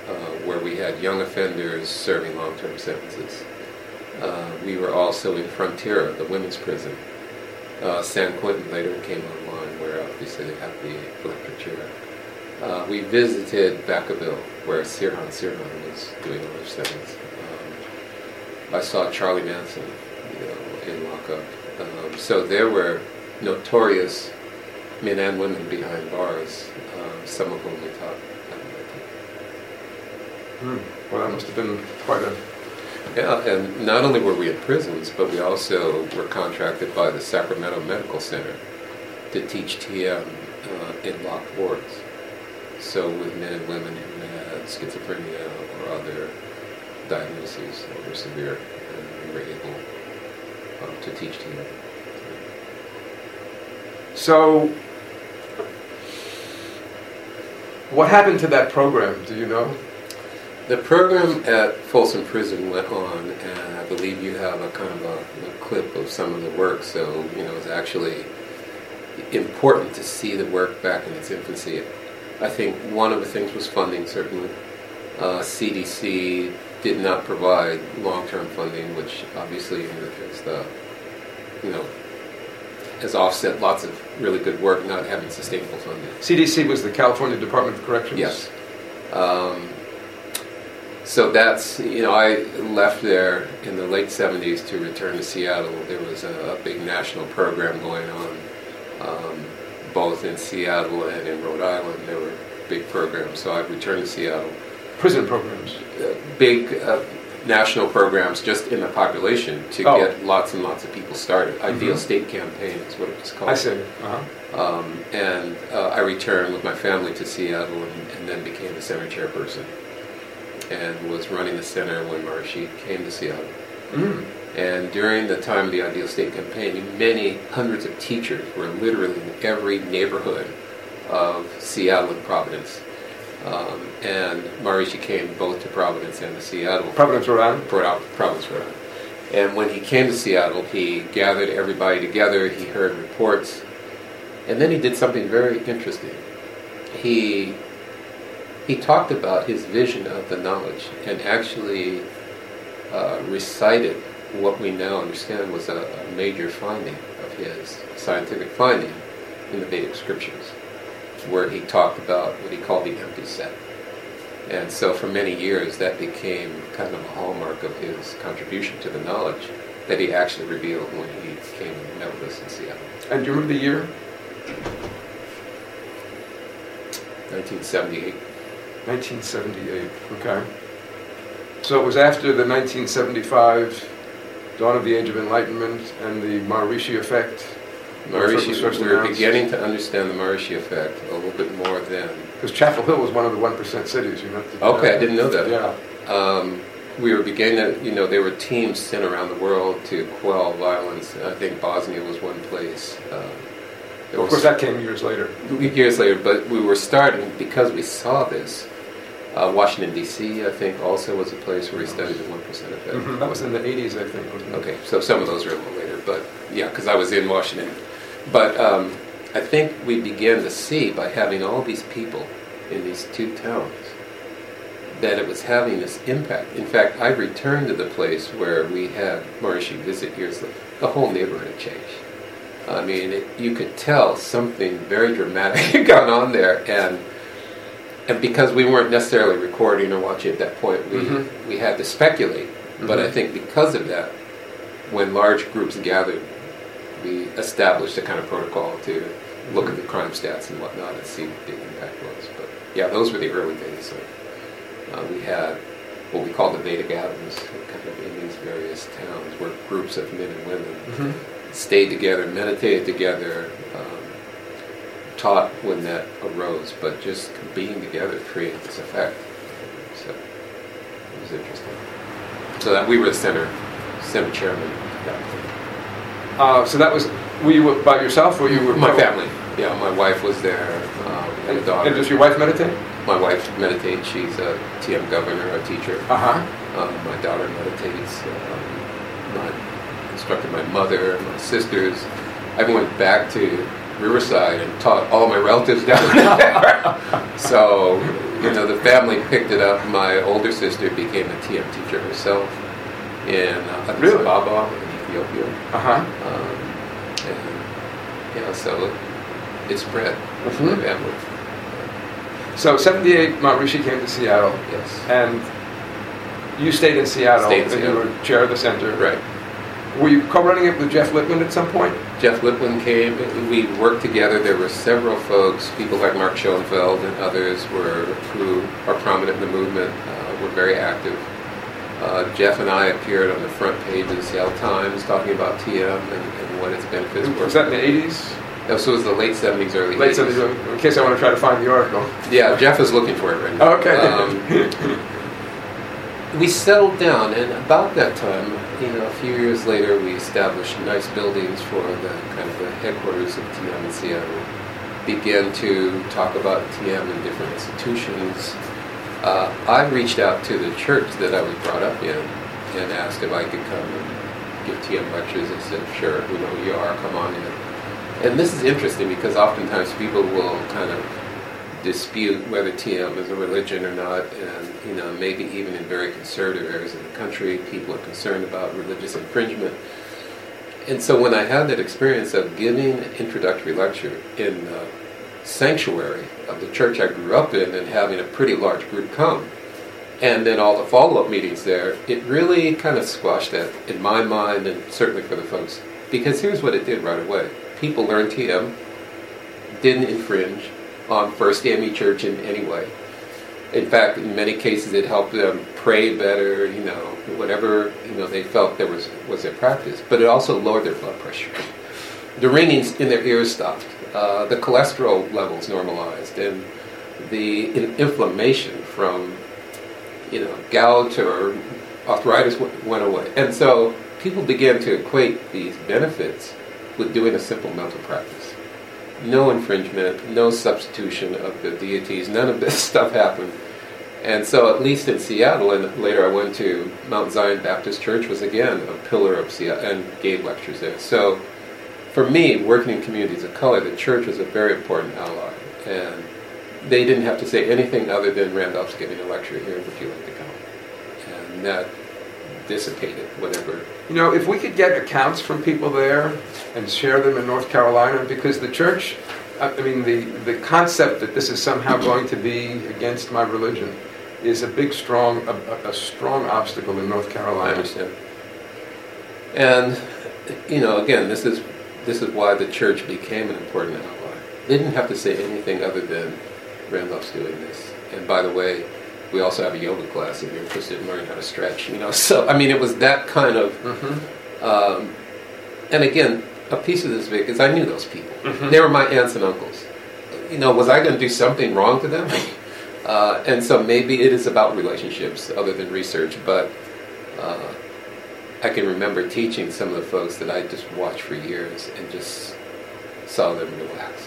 uh, where we had young offenders serving long-term sentences. Uh, we were also in Frontera, the women's prison. Uh, San Quentin later came online, where obviously they have the electric chair. Uh, we visited Vacaville, where Sirhan Sirhan was doing all his sentence. Um, I saw Charlie Manson, you know, in lockup. Um, so there were notorious men and women behind bars, um, some of whom we taught. Hmm. Well, that must have been quite a... Yeah, and not only were we in prisons, but we also were contracted by the Sacramento Medical Center to teach T M uh, in locked wards. So with men and women who had schizophrenia or other diagnoses that were severe, and we were able um, to teach T M. So, what happened to that program, do you know? The program at Folsom Prison went on, and I believe you have a kind of a, a clip of some of the work, so, you know, it's actually important to see the work back in its infancy. I think one of the things was funding, certainly. Uh, C D C did not provide long-term funding, which obviously is the, you know, has offset lots of really good work not having sustainable funding. C D C was the California Department of Corrections? Yes. Um, so that's, you know, I left there in the late seventies to return to Seattle. There was a, a big national program going on, um, both in Seattle and in Rhode Island. There were big programs, so I returned to Seattle. Prison programs? Uh, big uh, national programs just in the population to oh. get lots and lots of people started. Mm-hmm. Ideal State Campaign is what it was called. I see. Uh-huh. Um, and uh, I returned with my family to Seattle and, and then became the center chairperson and was running the center when Maharishi came to Seattle. Mm. And during the time of the Ideal State Campaign, many hundreds of teachers were literally in every neighborhood of Seattle and Providence. Um, and Maharishi came both to Providence and to Seattle. Providence, Rhode Island? Providence, Rhode Island. And when he came to Seattle, he gathered everybody together, he heard reports, and then he did something very interesting. He he talked about his vision of the knowledge and actually uh, recited what we now understand was a, a major finding of his, scientific finding in the Vedic scriptures, where he talked about what he called the empty set. And so for many years that became kind of a hallmark of his contribution to the knowledge that he actually revealed when he came and met with us in Seattle. And do you remember the year? nineteen seventy-eight. nineteen seventy-eight, okay. So it was after the nineteen seventy-five dawn of the Age of Enlightenment and the Maharishi effect? Maharishi, we were beginning to understand the Maharishi effect a little bit more then. Because Chapel Hill was one of the one percent cities, you know. Okay, I didn't know that. Yeah. Um, we were beginning to, you know, there were teams sent around the world to quell violence. I think Bosnia was one place. Uh, well, of course, that came years later. Years later, but we were starting, because we saw this. Uh, Washington, D C, I think, also was a place where we studied the one percent effect. Mm-hmm. That was in the eighties, I think, wasn't it? Okay, so some of those are a little later, but yeah, because I was in Washington. But um, I think we began to see, by having all these people in these two towns, that it was having this impact. In fact, I returned to the place where we had Maharishi visit years later. The whole neighborhood had changed. I mean, it, you could tell something very dramatic had gone on there, and and because we weren't necessarily recording or watching at that point, we mm-hmm. we had to speculate. Mm-hmm. But I think because of that, when large groups gathered, we established a kind of protocol to look mm-hmm. at the crime stats and whatnot and see what the impact was. But yeah, those were the early days. So, uh, we had what we called the Veda gatherings, kind of in these various towns, where groups of men and women mm-hmm. stayed together, meditated together, um, taught when that arose, but just being together created this effect. So it was interesting. So that we were the center, center chairman. Yeah. Uh, so that was, were you by yourself or you were? My family. Yeah, my wife was there, um, and a daughter. And does your wife meditate? My wife meditates. She's a T M governor, a teacher. Uh-huh. Um, my daughter meditates. Um, my, instructed my mother, my sisters. I went back to Riverside and taught all my relatives down there. So, you know, the family picked it up. My older sister became a T M teacher herself in uh, Addis Really? Ababa in Ethiopia. Uh-huh. Um, and, yeah, so it spread Mhm. in the family. So, seventy-eight, Maharishi came to Seattle, Yes. and you stayed in Seattle, Stayed in and Seattle. you were chair of the center. Right. Were you co-running it with Jeff Lippman at some point? Jeff Lippman came. We worked together. There were several folks, people like Mark Schoenfeld and others, were who are prominent in the movement. Uh, were very active. Uh, Jeff and I appeared on the front page of the Seattle Times talking about T M and, and what its benefits were. Was that in the eighties? No, so it was the late seventies, early Late eighties. seventies, in case I want to try to find the article. Yeah, Jeff is looking for it right now. Oh, okay. Um, we settled down, and about that time, you know, a few years later, we established nice buildings for the kind of the headquarters of T M in Seattle. Began to talk about T M in different institutions. Uh, I reached out to the church that I was brought up in and asked if I could come and give T M lectures. They said, "Sure, we know who you are. Come on in." And this is interesting because oftentimes people will kind of dispute whether T M is a religion or not, and you know, maybe even in very conservative areas of the country, people are concerned about religious infringement. And so when I had that experience of giving an introductory lecture in the sanctuary of the church I grew up in and having a pretty large group come, and then all the follow-up meetings there, it really kind of squashed that in my mind and certainly for the folks. Because here's what it did right away. People learned T M, didn't infringe on First A M E Church in any way. In fact, in many cases, it helped them pray better, you know, whatever, you know, they felt there was, was their practice. But it also lowered their blood pressure. The ringings in their ears stopped. Uh, the cholesterol levels normalized. And the in- inflammation from, you know, gout or arthritis w- went away. And so people began to equate these benefits with doing a simple mental practice. No infringement, no substitution of the deities, none of this stuff happened. And so at least in Seattle, and later I went to Mount Zion Baptist Church, was again a pillar of Seattle, and gave lectures there. So for me, working in communities of color, the church was a very important ally. And they didn't have to say anything other than, "Randolph's giving a lecture here, would you like to come?" And that dissipated whatever. You know, if we could get accounts from people there and share them in North Carolina, because the church, I mean, the, the concept that this is somehow going to be against my religion is a big, strong, a, a strong obstacle in North I Carolina. understand. And, you know, again, this is this is why the church became an important ally. They didn't have to say anything other than, "Randolph's doing this. And by the way, we also have a yoga class if you're interested in learning how to stretch." You know, so I mean, it was that kind of. Mm-hmm. Um, and again, a piece of this, Vic, is I knew those people. Mm-hmm. They were my aunts and uncles. You know, was I going to do something wrong to them? uh, and so maybe it is about relationships other than research, but. Uh, I can remember teaching some of the folks that I just watched for years and just saw them relax.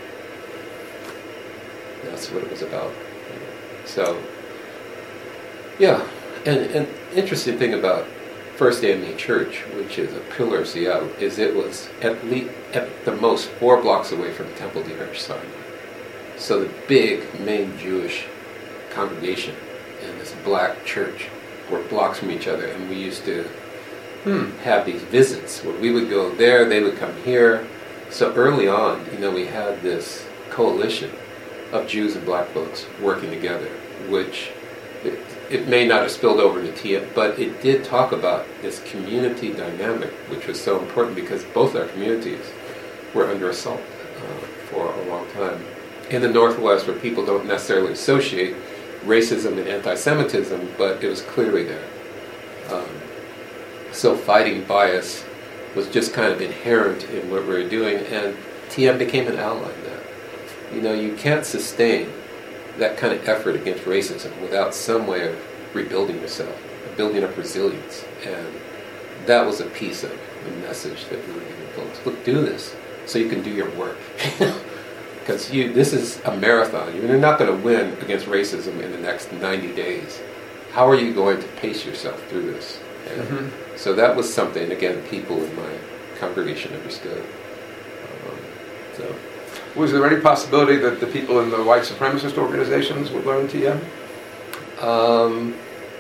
That's what it was about. So, yeah, and an interesting thing about First A M E Church, which is a pillar of Seattle, is it was at least at the most four blocks away from Temple D'Arche Sinai. So the big main Jewish congregation and this black church were blocks from each other, and we used to Hmm. have these visits where we would go there, they would come here. So early on, you know, we had this coalition of Jews and black folks working together, which it, it may not have spilled over into T M, but it did talk about this community dynamic, which was so important because both our communities were under assault uh, for a long time. In the Northwest, where people don't necessarily associate racism and anti-Semitism, but it was clearly there. Um, So fighting bias was just kind of inherent in what we were doing, and T M became an ally in that. You know, you can't sustain that kind of effort against racism without some way of rebuilding yourself, building up resilience, and that was a piece of the message that we were giving folks. Look, do this so you can do your work. Because you, this is a marathon. You're not going to win against racism in the next ninety days. How are you going to pace yourself through this? And mm-hmm. So that was something, again, people in my congregation understood. Um, so, Was there any possibility that the people in the white supremacist organizations would learn T M? Um,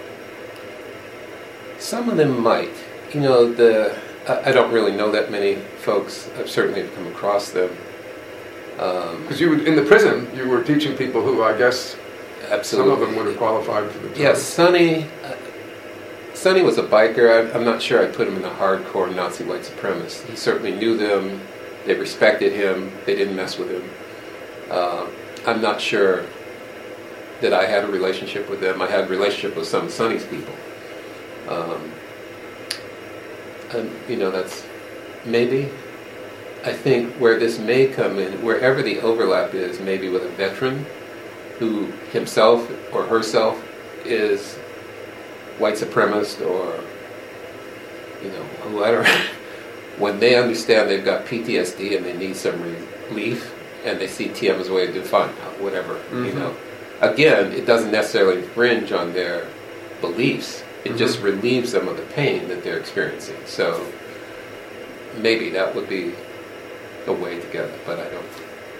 some of them might. You know, the I, I don't really know that many folks. I've certainly come across them. Because um, you were, in the prison, you were teaching people who, I guess, absolutely. Some of them would have qualified for the job. Yes, Sonny. Uh, Sonny was a biker. I, I'm not sure I'd put him in a hardcore Nazi white supremacist. He certainly knew them. They respected him. They didn't mess with him. Uh, I'm not sure that I had a relationship with them. I had a relationship with some of Sonny's people. Um, and, you know, that's maybe, I think where this may come in, wherever the overlap is, maybe with a veteran who himself or herself is white supremacist or, you know, whoever, when they understand they've got P T S D and they need some relief, and they see T M as a way to do fine, whatever, mm-hmm. you know. Again, it doesn't necessarily infringe on their beliefs. It mm-hmm. just relieves them of the pain that they're experiencing. So maybe that would be a way to get it, but I don't.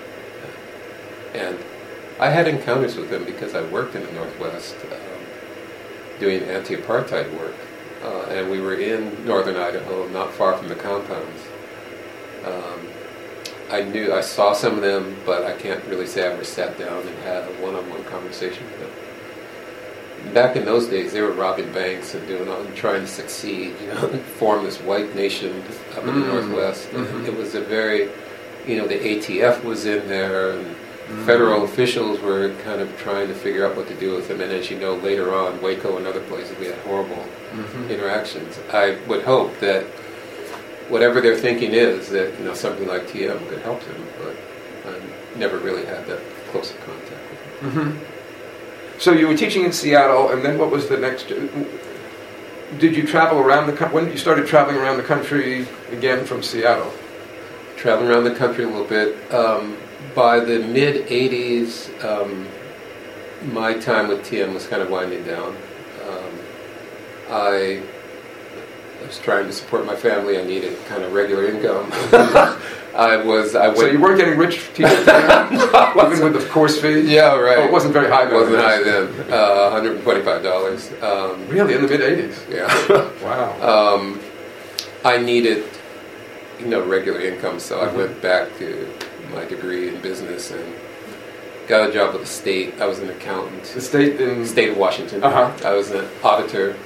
And I had encounters with them because I worked in the Northwest um, doing anti-apartheid work. Uh, and we were in northern Idaho, not far from the compounds. Um, I knew, I saw some of them, but I can't really say I ever sat down and had a one-on-one conversation with them. Back in those days, they were robbing banks and doing all, and trying to succeed, you know, form this white nation up in the mm-hmm. Northwest. Mm-hmm. It was a very, you know, the A T F was in there, and mm-hmm. federal officials were kind of trying to figure out what to do with them. And as you know, later on, Waco and other places, we had horrible mm-hmm. interactions. I would hope that whatever their thinking is, that, you know, something like T M could help them, but I never really had that close of contact with them. Mm-hmm. So you were teaching in Seattle, and then what was the next? Did you travel around the country? When you started traveling around the country again from Seattle? Traveling around the country a little bit. Um, by the mid eighties, um, my time with T M was kind of winding down. Um, I was trying to support my family. I needed kind of regular income. I was. I went, so you weren't getting rich teaching, no, even with the course fee? Yeah, right. Oh, it wasn't very high then. It wasn't high then. Uh, one hundred twenty-five dollars. Um, really, in the mid eighties? Yeah. Wow. Um, I needed, you know, regular income, so mm-hmm. I went back to my degree in business and got a job with the state. I was an accountant. The state in state of Washington. Uh-huh. I was an auditor.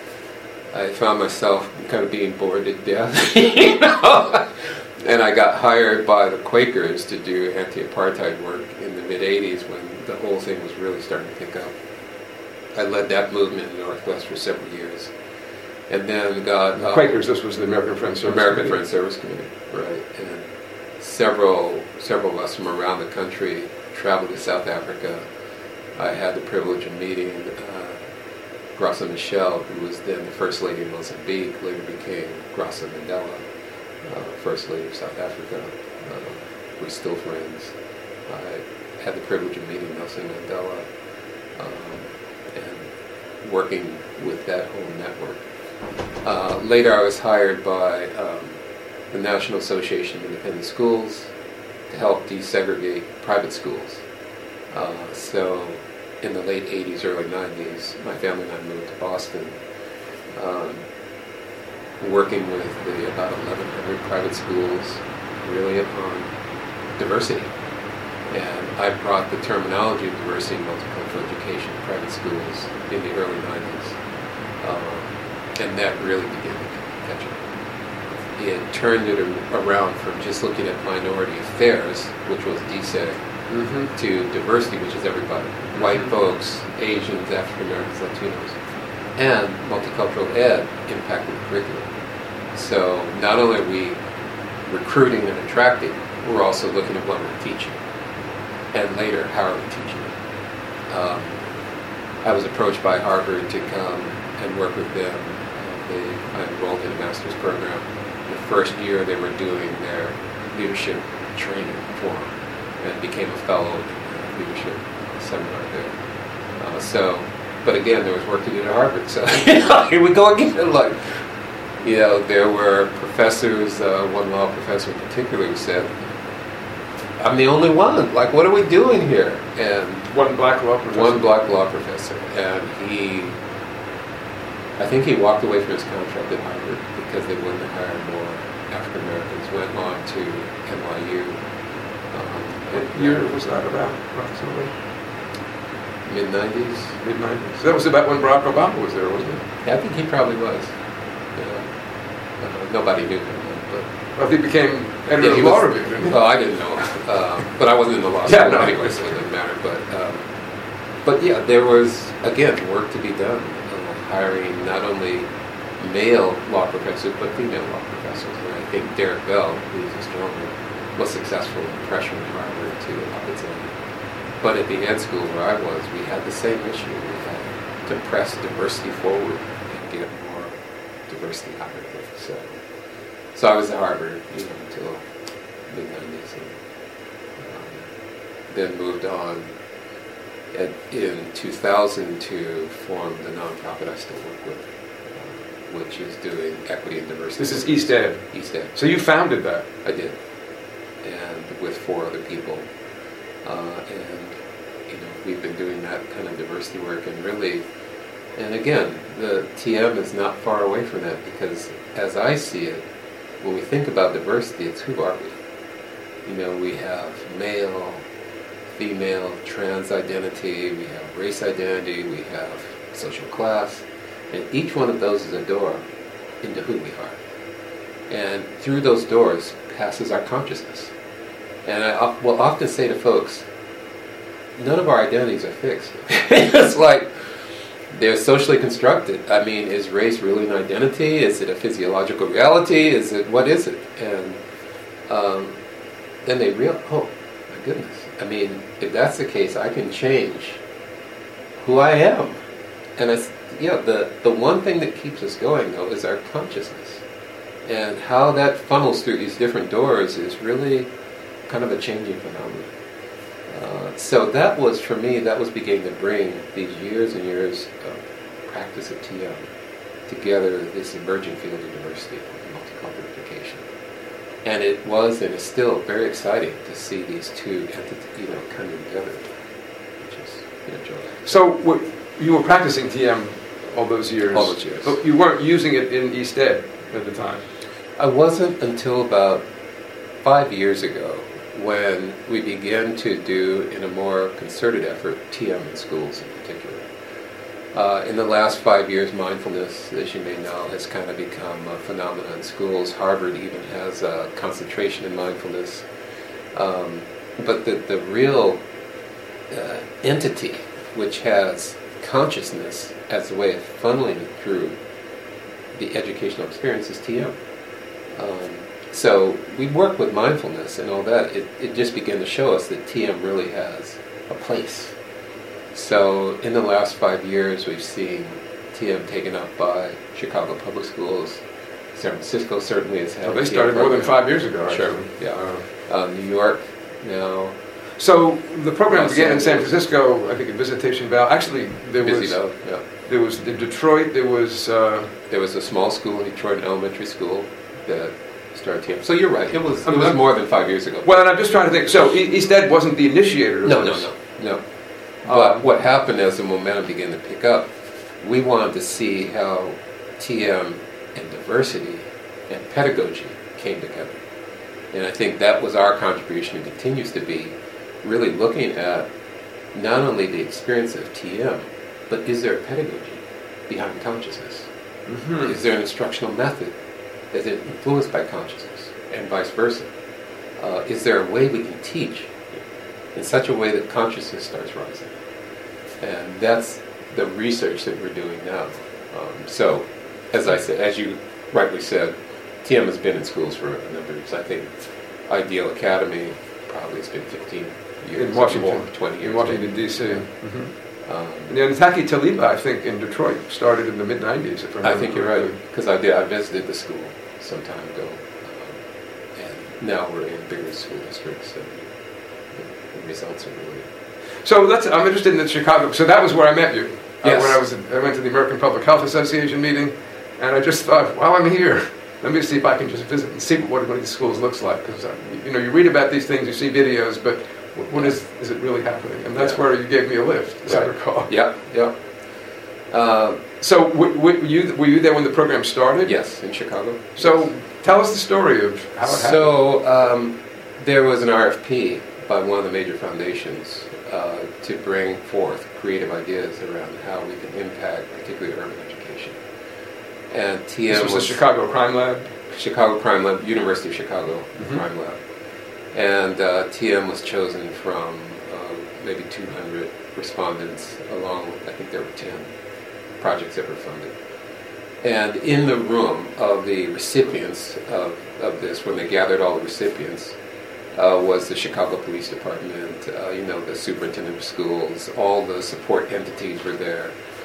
I found myself kind of being bored to death, you know. And I got hired by the Quakers to do anti-apartheid work in the mid-eighties when the whole thing was really starting to pick up. I led that movement in the Northwest for several years. And then got... The Quakers, this was the American Friends Service American Committee. Friends Service Committee, right. And several, several of us from around the country traveled to South Africa. I had the privilege of meeting uh, Graça Machel, who was then the First Lady of Mozambique, later became Graça Mandela. Uh, First Lady of South Africa. Uh, we're still friends. I had the privilege of meeting Nelson Mandela um, and working with that whole network. Uh, later I was hired by um, the National Association of Independent Schools to help desegregate private schools. Uh, so in the late eighties, early nineties, my family and I moved to Boston. Um, working with the about eleven hundred private schools, really on diversity. And I brought the terminology of diversity and multicultural education to private schools in the early nineties. Um, and that really began to catch on. It turned it around from just looking at minority affairs, which was deseg, mm-hmm. to diversity, which is everybody. White folks, Asians, African Americans, Latinos. And multicultural ed impacted the curriculum. So not only are we recruiting and attracting, we're also looking at what we're teaching. And later, how are we teaching it? Um, I was approached by Harvard to come and work with them. Uh, they, I enrolled in a master's program. The first year they were doing their leadership training forum and became a fellow in the leadership seminar there. Uh, so But again, there was work to do at Harvard, so here we go again. Like, you know, there were professors, uh, one law professor in particular, who said, I'm the only one. Like, what are we doing here? And one black law professor. One black law professor, and he, I think he walked away from his contract at Harvard because they wouldn't hire more African Americans. Went on to N Y U. Um, what year was that about, approximately? Mid nineties. Mid nineties. That was about when Barack Obama was there, wasn't it? Yeah, I think he probably was. Yeah. Uh, nobody knew him, but. Well, he became editor yeah, he of Law was, Review, didn't he? Well, I didn't know, uh, but I wasn't in the law yeah, school no, anyway, so it didn't matter. But, um, but yeah, there was again work to be done, uh, hiring not only male law professors but female law professors. And I think Derek Bell, who's a stronger, was successful in pressuring Harvard to up its own. But at the ed school where I was, we had the same issue. We had to press diversity forward and get more diversity hired. So. So I was at Harvard, you know, until mid nineties, and um, then moved on at, in two thousand to form the nonprofit I still work with, uh, which is doing equity and diversity. This is East Ed. East Ed. So you founded that? I did, and with four other people, uh, and you know we've been doing that kind of diversity work, and really, and again, the T M is not far away from that because as I see it. When we think about diversity, it's who are we? You know, we have male, female, trans identity, we have race identity, we have social class, and each one of those is a door into who we are. And through those doors passes our consciousness. And I will often say to folks, none of our identities are fixed. It's like, they're socially constructed. I mean, is race really an identity? Is it a physiological reality? Is it, what is it? And um, then they realize, oh, my goodness. I mean, if that's the case, I can change who I am. And I, yeah, the, the one thing that keeps us going, though, is our consciousness. And how that funnels through these different doors is really kind of a changing phenomenon. Uh, so that was, for me, that was beginning to bring these years and years of practice of T M together, this emerging field of diversity and multiculturalification. And it was, and is still, very exciting to see these two entities, you know, coming together, which is, you know, joy. So what, you were practicing T M all those years? All those years. But you weren't using it in East Ed at the time? I wasn't until about five years ago, when we began to do, in a more concerted effort, T M in schools in particular. Uh, in the last five years, mindfulness, as you may know, has kind of become a phenomenon in schools. Harvard even has a concentration in mindfulness. Um, but the, the real uh, entity which has consciousness as a way of funneling it through the educational experience is T M. Um, So we work with mindfulness and all that. It, it just began to show us that T M really has a place. So in the last five years, we've seen T M taken up by Chicago Public Schools. San Francisco certainly has had. Oh, they started more than five years ago. Sure. Actually. Yeah. Uh, uh, New York now. So the program Los began in San Angeles. Francisco. I think at Visitation Valley. Actually, there Busy was though, yeah. there was in Detroit. There was uh, There was a small school in Detroit, an elementary school that started T M. So you're right. It was I it mean, was I'm- more than five years ago. well, and I'm just trying to think. So E- East Ed wasn't the initiator of No, no, this. no, no. But Um, what happened as the momentum began to pick up, we wanted to see how T M and diversity and pedagogy came together. And I think that was our contribution and continues to be really looking at not only the experience of T M, but is there a pedagogy behind consciousness? Mhm. Is there an instructional method that is influenced by consciousness and vice versa? Uh, is there a way we can teach in such a way that consciousness starts rising? And that's the research that we're doing now. Um, so, as I said, as you rightly said, T M has been in schools for a number of years. I think Ideal Academy probably has been fifteen years. In Washington, or more, twenty years. in Washington maybe. D C. Mm-hmm. Um, And then Taki Taliba, I think, in Detroit, started in the mid nineties. If I remember I think you're correctly. right, because I did. I visited the school some time ago, um, and now we're in bigger school districts, and the, the results are really. So let's. I'm interested in the Chicago. So that was where I met you. Yes. Uh, when I was, I went to the American Public Health Association meeting, and I just thought, while I'm here, let me see if I can just visit and see what one of these schools looks like. Because uh, you know, you read about these things, you see videos, but what is is it really happening? And that's yeah. where you gave me a lift, as right. I recall. Yeah, yeah. Uh, so w- w- were you were you there when the program started? Yes, in Chicago. So yes. tell us the story of how it happened. So um, there was an R F P by one of the major foundations uh, to bring forth creative ideas around how we can impact particularly urban education. And T M this was, was the Chicago Crime Lab? Chicago Crime Lab, University of Chicago mm-hmm. Crime Lab. And uh, T M was chosen from uh, maybe two hundred respondents, along with, I think there were ten projects that were funded. And in the room of the recipients of, of this, when they gathered all the recipients, Uh, was the Chicago Police Department, uh, you know, the superintendent of schools, all the support entities were there.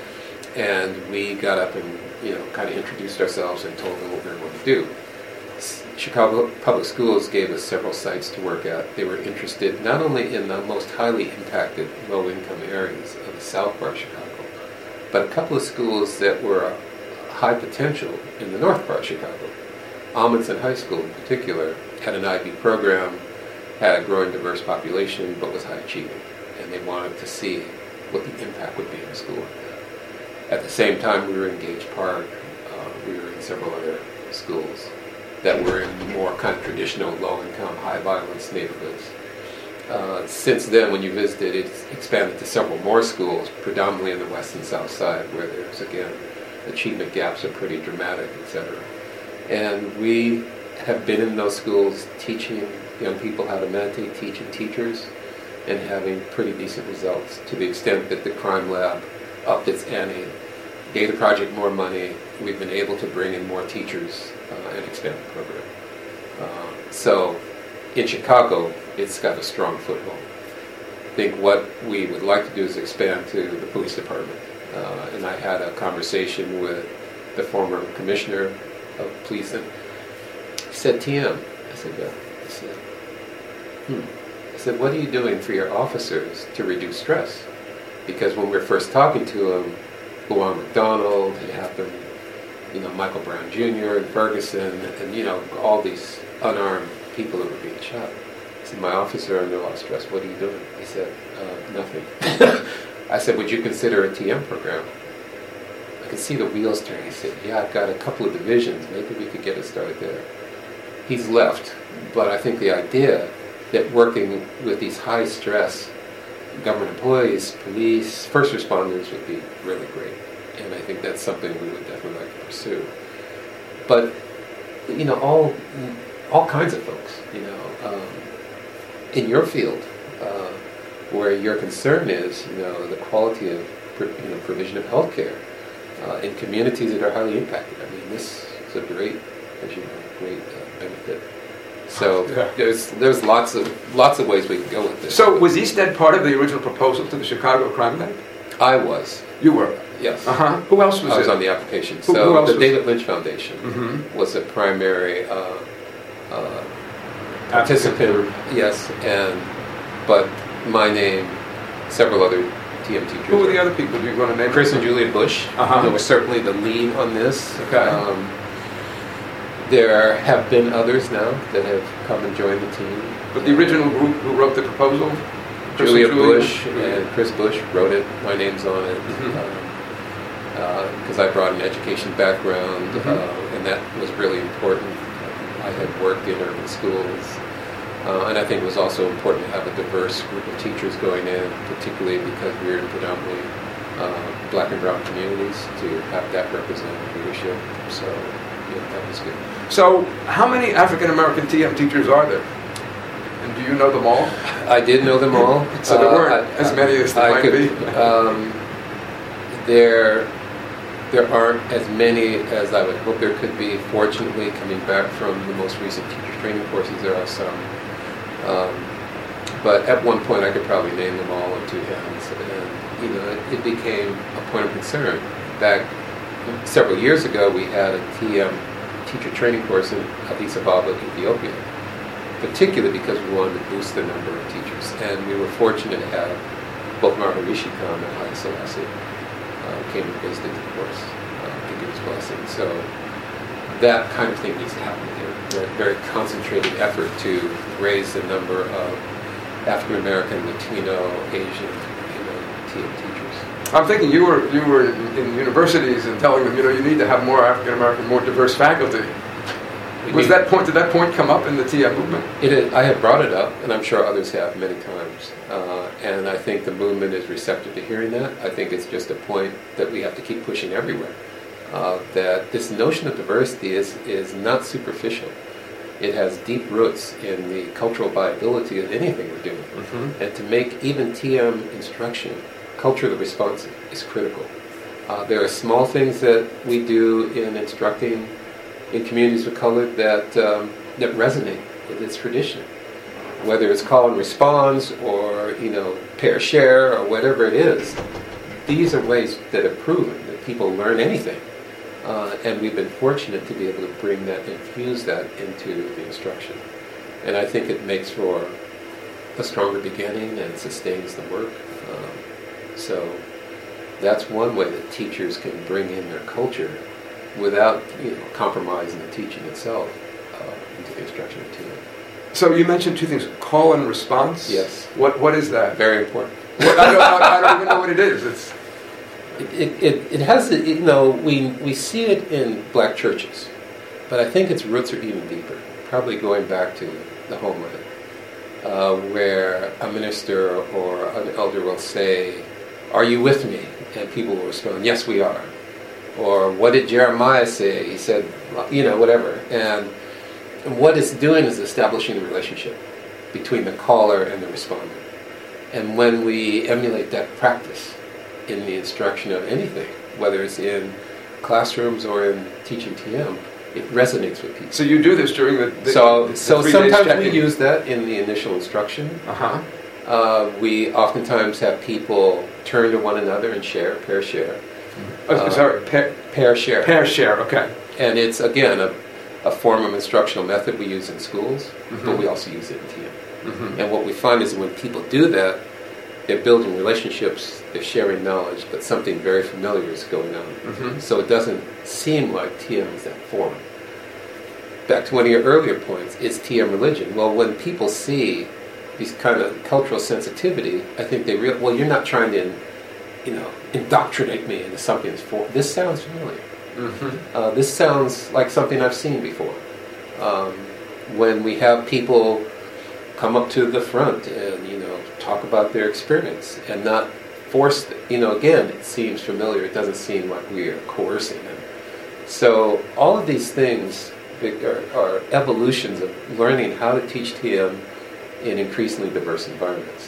And we got up and, you know, kind of introduced ourselves and told them what we were going to do. S- Chicago Public Schools gave us several sites to work at. They were interested not only in the most highly impacted low-income areas of the south part of Chicago, but a couple of schools that were high potential in the north part of Chicago. Amundsen High School in particular had an I B program, had a growing diverse population, but was high achieving. And they wanted to see what the impact would be in a school like that. At the same time, we were in Gage Park. Uh, we were in several other schools that were in more kind of traditional low-income, high-violence neighborhoods. Uh, since then, when you visited, it's expanded to several more schools, predominantly in the west and south side, where there's, again, achievement gaps are pretty dramatic, et cetera. And we have been in those schools teaching young people how to meditate, teaching teachers, and having pretty decent results, to the extent that the Crime Lab upped its ante, gave the project more money. We've been able to bring in more teachers uh, and expand the program. Uh, so in Chicago, it's got a strong foothold. I think what we would like to do is expand to the police department. Uh, and I had a conversation with the former commissioner of police, and he said, T M. I said, yeah. I said, hmm. I said, what are you doing for your officers to reduce stress? Because when we were first talking to them, Luan McDonald had happened, you know, Michael Brown Junior and Ferguson, and, you know, all these unarmed people that were being shot. I said, my officer under a lot of stress, what are you doing? He said, uh, nothing. I said, would you consider a T M program? I could see the wheels turning. He said, yeah, I've got a couple of divisions. Maybe we could get it started there. He's left, but I think the idea that working with these high-stress government employees, police, first responders would be really great. And I think that's something we would definitely like to pursue. But, you know, all all kinds of folks, you know, um, in your field, uh, where your concern is, you know, the quality of, you know, provision of health care uh, in communities that are highly impacted. I mean, this is a great, as you know, great uh, benefit. So yeah. there's there's lots of lots of ways we can go with this. So was Easted part of the original proposal to the Chicago Crime Lab? I was. You were? Yes. Uh-huh. Who else was I was it? on the application. Who, so who else the was David it? Lynch Foundation mm-hmm. was a primary uh, uh, participant. Yes, and but my name, several other T M teachers. Who were the other people? Do you want to name? Chris and Julia Bush. Uh-huh. They were certainly the lead on this. Okay. Um, there have been others now that have come and joined the team. But the original group who wrote the proposal? Chris Julia and Julia Bush and Chris Bush wrote it. My name's on it. Mm-hmm. Um, because uh, I brought an education background, mm-hmm. uh, and that was really important. I had worked in urban schools, uh, and I think it was also important to have a diverse group of teachers going in, particularly because we were in predominantly uh, black and brown communities, to have that represented leadership. So, yeah, that was good. So, how many African American T M teachers are there? And do you know them all? I did know them all. So there weren't uh, I, as many as there I might could, be? Um, there, there aren't as many as I would hope there could be. Fortunately, coming back from the most recent teacher training courses, there are some. Um, but at one point, I could probably name them all on two hands. And, you know, it, it became a point of concern. Back several years ago, we had a T M teacher training course in Addis Ababa, Ethiopia, particularly because we wanted to boost the number of teachers. And we were fortunate to have both Maharishi Khan and Haile Selassie uh, came and visited the course uh, to give his blessing. So that kind of thing needs to happen here. A very concentrated effort to raise the number of African American, Latino, Asian, you know, T M teachers. I'm thinking you were you were in, in universities and telling them, you know, you need to have more African American, more diverse faculty. Was that point? Did that point come up in the T M movement? It is, I have brought it up, and I'm sure others have many times. Uh, and I think the movement is receptive to hearing that. I think it's just a point that we have to keep pushing everywhere. Uh, that this notion of diversity is is not superficial. It has deep roots in the cultural viability of anything we're doing. Mm-hmm. And to make even T M instruction culturally responsive is critical. Uh, there are small things that we do in instructing in communities of color that um, that resonate with its tradition. Whether it's call and response or, you know, pair share or whatever it is, these are ways that have proven that people learn anything. Uh, and we've been fortunate to be able to bring that, infuse that into the instruction. And I think it makes for a stronger beginning and sustains the work. Um, so that's one way that teachers can bring in their culture without, you know, compromising the teaching itself uh, into the instruction of T M. So you mentioned two things: call and response. Yes. What What is that? Very important. What, I, don't, I, I don't even know what it is. It's It, it, it, it has, you know, we, we see it in black churches, but I think its roots are even deeper, probably going back to the homeland, uh, where a minister or an elder will say, "Are you with me?" And people will respond, "Yes, we are." Or, "What did Jeremiah say?" He said, you know, whatever. And, and what it's doing is establishing a relationship between the caller and the respondent. And when we emulate that practice in the instruction of anything, whether it's in classrooms or in teaching T M, it resonates with people. So you do this during the, the so the so three sometimes days we check-in. use that in the initial instruction. Uh-huh. Uh, we oftentimes have people turn to one another and share, pair share. Oh, Uh, sorry, pair, Pair share. pair share. Okay. And it's, again, a, a form of instructional method we use in schools, Mm-hmm. but we also use it in T M. Mm-hmm. And what we find is that when people do that, they're building relationships, they're sharing knowledge, but something very familiar is going on. Mm-hmm. So it doesn't seem like T M is that form. Back to one of your earlier points, is T M religion? Well, when people see these kind of cultural sensitivity, I think they realize, well, you're not trying to, you know, indoctrinate me into something that's for. This sounds familiar. Mm-hmm. Uh, this sounds like something I've seen before. Um, when we have people come up to the front and, you know, talk about their experience and not force, you know, again, it seems familiar. It doesn't seem like we are coercing them. So all of these things are, are evolutions of learning how to teach T M in increasingly diverse environments.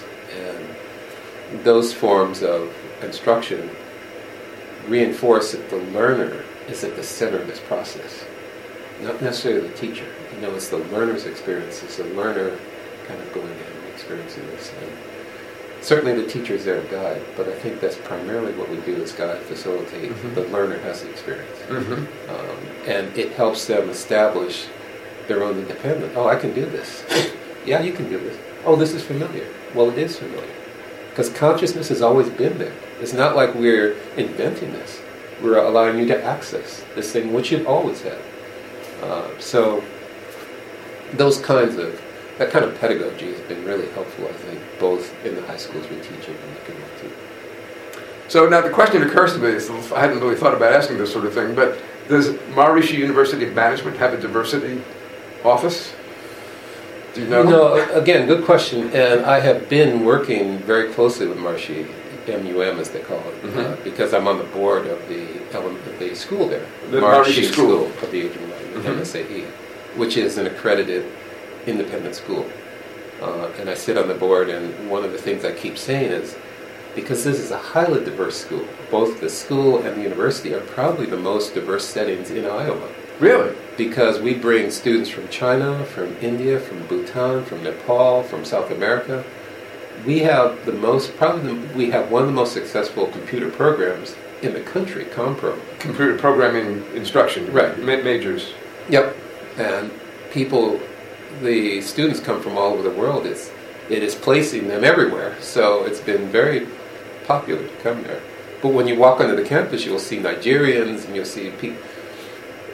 And those forms of instruction reinforce that the learner is at the center of this process, not necessarily the teacher. You know, it's the learner's experience. It's the learner kind of going in and experiencing this. And certainly the teacher is there to guide, but I think that's primarily what we do is guide, facilitate. Mm-hmm. The learner has the experience. Mm-hmm. Um, and it helps them establish their own independence. Oh, I can do this. Yeah, you can do this. Oh, this is familiar. Well, it is familiar. Because consciousness has always been there. It's not like we're inventing this. We're allowing you to access this thing which you've always had. Uh, so those kinds of, that kind of pedagogy has been really helpful, I think, both in the high schools we teach it and the community. So now the question occurs to me, is, I hadn't really thought about asking this sort of thing, but does Maharishi University Management have a diversity office? Do you know? No, again, good question. And I have been working very closely with Maharishi, M U M as they call it, Mm-hmm. uh, because I'm on the board of the, of the school there. The Maharishi School. of the Asian Enlightenment, Mm-hmm. M S A E, which is an accredited independent school. Uh, and I sit on the board, and one of the things I keep saying is, because this is a highly diverse school, both the school and the university are probably the most diverse settings in Iowa. Really? Because we bring students from China, from India, from Bhutan, from Nepal, from South America. We have the most, probably the, we have one of the most successful computer programs in the country, ComPro. Computer programming instruction. Right. Ma- majors. Yep. And people, the students come from all over the world. It's, it is placing them everywhere. So it's been very popular to come there. But when you walk onto the campus, you'll see Nigerians and you'll see people.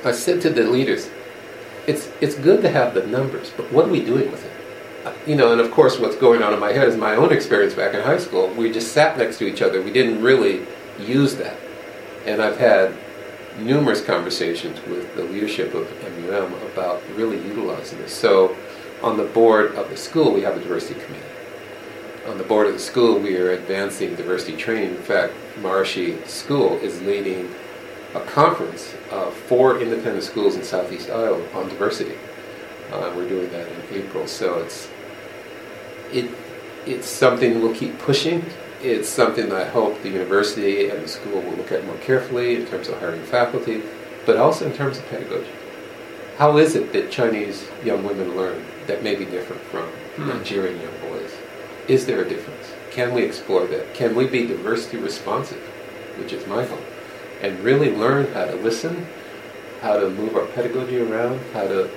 I said to the leaders, it's it's good to have the numbers, but what are we doing with it? You know, and of course what's going on in my head is my own experience back in high school. We just sat next to each other. We didn't really use that. And I've had numerous conversations with the leadership of M U M about really utilizing this. So on the board of the school, we have a diversity committee. On the board of the school, we are advancing diversity training. In fact, Maharishi School is leading a conference of four independent schools in Southeast Iowa on diversity. Uh, we're doing that in April. So it's it it's something we'll keep pushing. It's something that I hope the university and the school will look at more carefully in terms of hiring faculty, but also in terms of pedagogy. How is it that Chinese young women learn that may be different from hmm. Nigerian young boys? Is there a difference? Can we explore that? Can we be diversity responsive, which is my hope, and really learn how to listen, how to move our pedagogy around, how to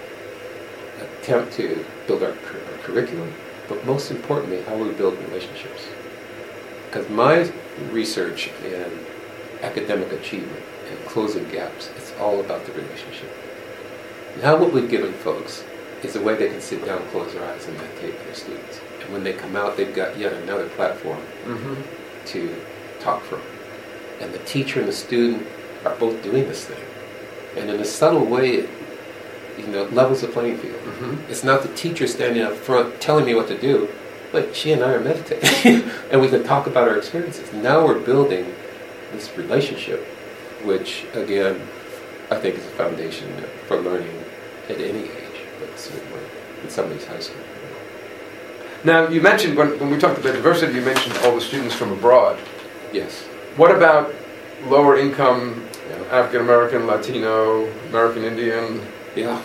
attempt to build our, our curriculum, but most importantly, how we build relationships. Because my research in academic achievement and closing gaps, it's all about the relationship. Now what we've given folks is a way they can sit down, close their eyes, and meditate with their students. And when they come out, they've got yet another platform mm-hmm. to talk from. And the teacher and the student are both doing this thing. And in a subtle way, it you know, levels the playing field. Mm-hmm. It's not the teacher standing up front telling me what to do, but she and I are meditating. And we can talk about our experiences. Now we're building this relationship, which, again, I think is a foundation for learning at any age, but certainly in some of these high schools. Now, you mentioned, when, when we talked about diversity, you mentioned all the students from abroad. Yes. What about lower income, yeah. African American, Latino, American Indian? Yeah.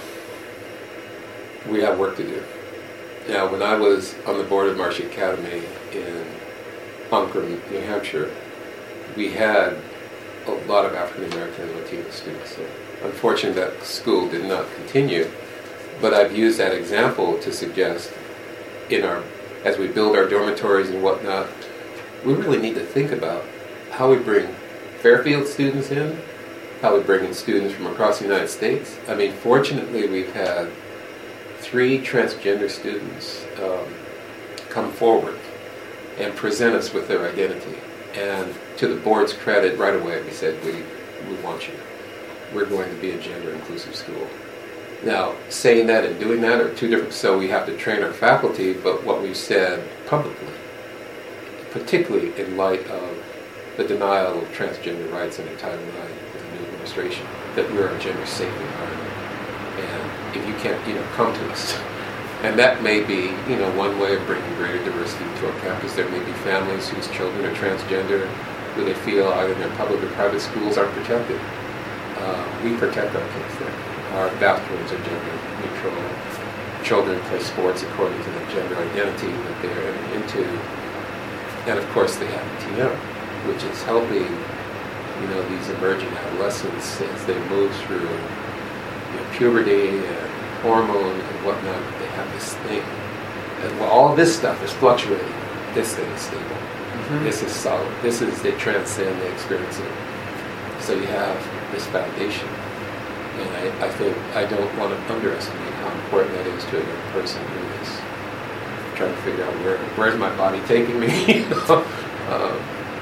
We have work to do. Now, when I was on the board of Maharishi Academy in Ankrum, New Hampshire, we had a lot of African American and Latino students. So unfortunately, that school did not continue, but I've used that example to suggest in our, as we build our dormitories and whatnot, we really need to think about how we bring Fairfield students in, how we bring in students from across the United States. I mean, fortunately, we've had three transgender students um, come forward and present us with their identity. And to the board's credit, right away we said, we, we want you. We're going to be a gender-inclusive school. Now, saying that and doing that are two different, so we have to train our faculty, but what we've said publicly, particularly in light of the denial of transgender rights under Title nine with the new administration, that we're a gender-safe environment. And if you can't, you know, come to us. And that may be, you know, one way of bringing greater diversity to our campus. There may be families whose children are transgender, who they feel either in their public or private schools aren't protected. Uh, we protect our kids there. Our bathrooms are gender neutral. Children play sports according to the gender identity that they're entering into. And of course they have T M, which is helping, you know, these emerging adolescents as they move through, you know, puberty and hormone and whatnot. They have this thing. And while all this stuff is fluctuating, this thing is stable. Mm-hmm. This is solid. This is, they transcend, they experience it. So you have this foundation. And I, I think I don't want to underestimate how important that is to a young person who is trying to figure out where where's my body taking me. You know? um,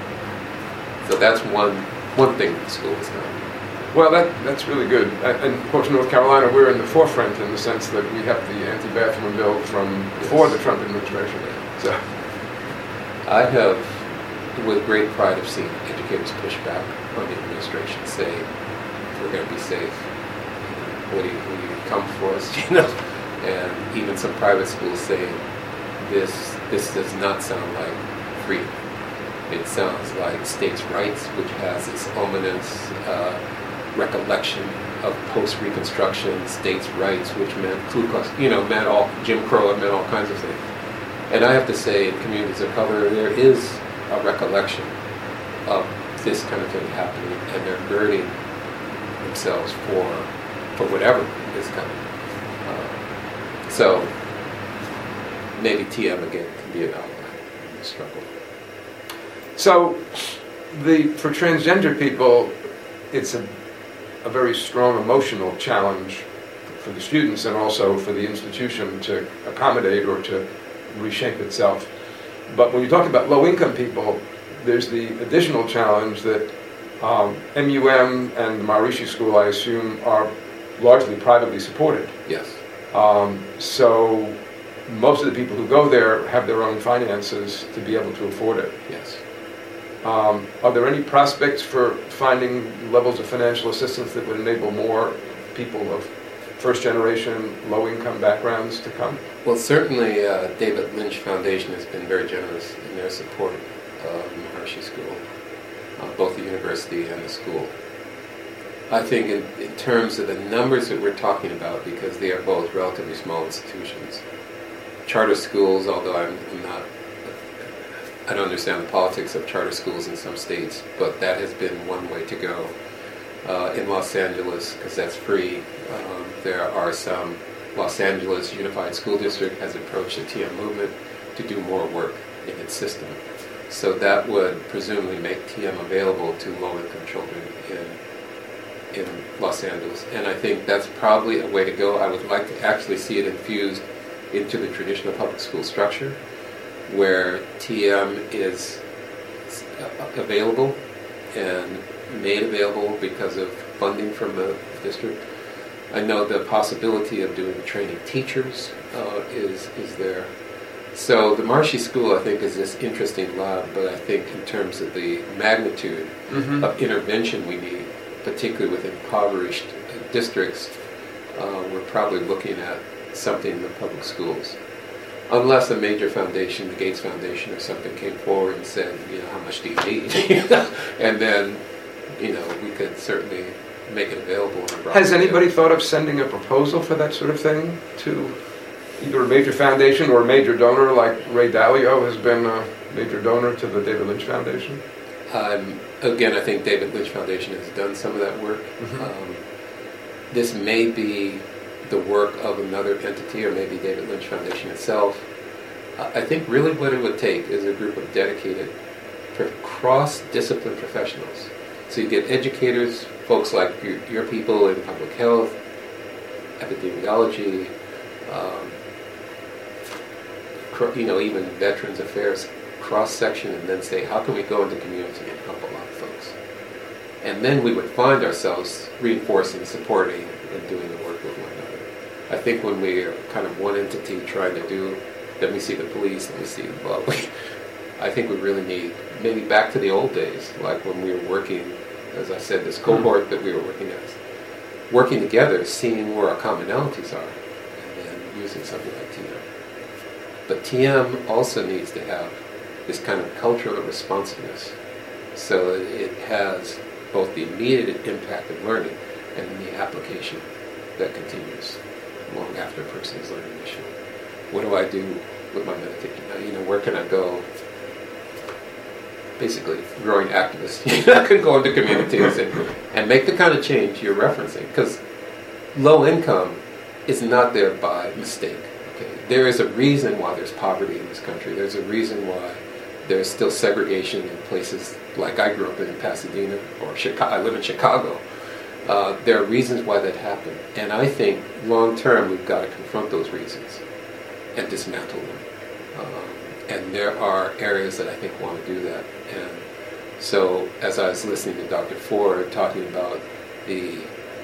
so that's one one thing that the school has done. Well, that that's really good. And of course, North Carolina, we're in the forefront in the sense that we have the anti-bathroom bill from before yes. the Trump administration. So I have, with great pride, have seen educators push back on the administration, say we're going to be safe. What do you, what do you come for us? You know, and even some private schools saying this this does not sound like freedom. It sounds like states' rights, which has this ominous uh, recollection of post-Reconstruction states' rights, which meant Ku Klux, you know, meant all Jim Crow, and meant all kinds of things. And I have to say, in communities of color, there is a recollection of this kind of thing happening, and they're girding themselves for for whatever is coming. Uh, so maybe T M again can be an outline in the struggle. So, the for transgender people, it's a a very strong emotional challenge for the students and also for the institution to accommodate or to reshape itself. But when you talk about low-income people, there's the additional challenge that um, M U M and the Maharishi School, I assume, are largely privately supported. Yes. Um, so most of the people who go there have their own finances to be able to afford it. Yes. Um, are there any prospects for finding levels of financial assistance that would enable more people of first-generation, low-income backgrounds to come? Well, certainly uh, David Lynch Foundation has been very generous in their support of the Maharishi School, uh, both the university and the school. I think in, in terms of the numbers that we're talking about, because they are both relatively small institutions, charter schools, although I'm, I'm not, I don't understand the politics of charter schools in some states, but that has been one way to go. Uh, in Los Angeles, because that's free, um, there are some. Los Angeles Unified School District has approached the T M movement to do more work in its system. So that would presumably make T M available to low-income children in, in Los Angeles. And I think that's probably a way to go. I would like to actually see it infused into the traditional public school structure, where T M is available and made available because of funding from the district. I know the possibility of doing training teachers uh, is is there. So the Maharishi School, I think, is this interesting lab, but I think in terms of the magnitude mm-hmm. of intervention we need, particularly with impoverished districts, uh, we're probably looking at something in the public schools. Unless a major foundation, the Gates Foundation or something, came forward and said, you know, how much do you need? And then, you know, we could certainly make it available. Has anybody thought of sending a proposal for that sort of thing to either a major foundation or a major donor, like Ray Dalio has been a major donor to the David Lynch Foundation? Um, again, I think David Lynch Foundation has done some of that work. Mm-hmm. Um, this may be the work of another entity, or maybe David Lynch Foundation itself. Uh, I think really what it would take is a group of dedicated, cross-discipline professionals. So you get educators, folks like your, your people in public health, epidemiology, um, cr- you know, even Veterans Affairs cross-section, and then say, how can we go into community and help a lot of folks? And then we would find ourselves reinforcing, supporting, and doing the work with one another. I think when we are kind of one entity trying to do, then we see the police, then we see, well, we, I think we really need, maybe back to the old days, like when we were working, as I said, this cohort that we were working as, working together, seeing where our commonalities are, and then using something like T M. But T M also needs to have this kind of cultural responsiveness, so that it has both the immediate impact of learning and then the application that continues long after a person is learning initially. What do I do with my meditation? You know, where can I go? Basically, growing activists. You can go into communities and, and make the kind of change you're referencing. Because low income is not there by mistake. Okay? There is a reason why there's poverty in this country. There's a reason why there's still segregation in places like I grew up in Pasadena, or Chicago. I live in Chicago. Uh, there are reasons why that happened. And I think long term we've got to confront those reasons and dismantle them. Um, and there are areas that I think want to do that. And so as I was listening to Doctor Ford talking about the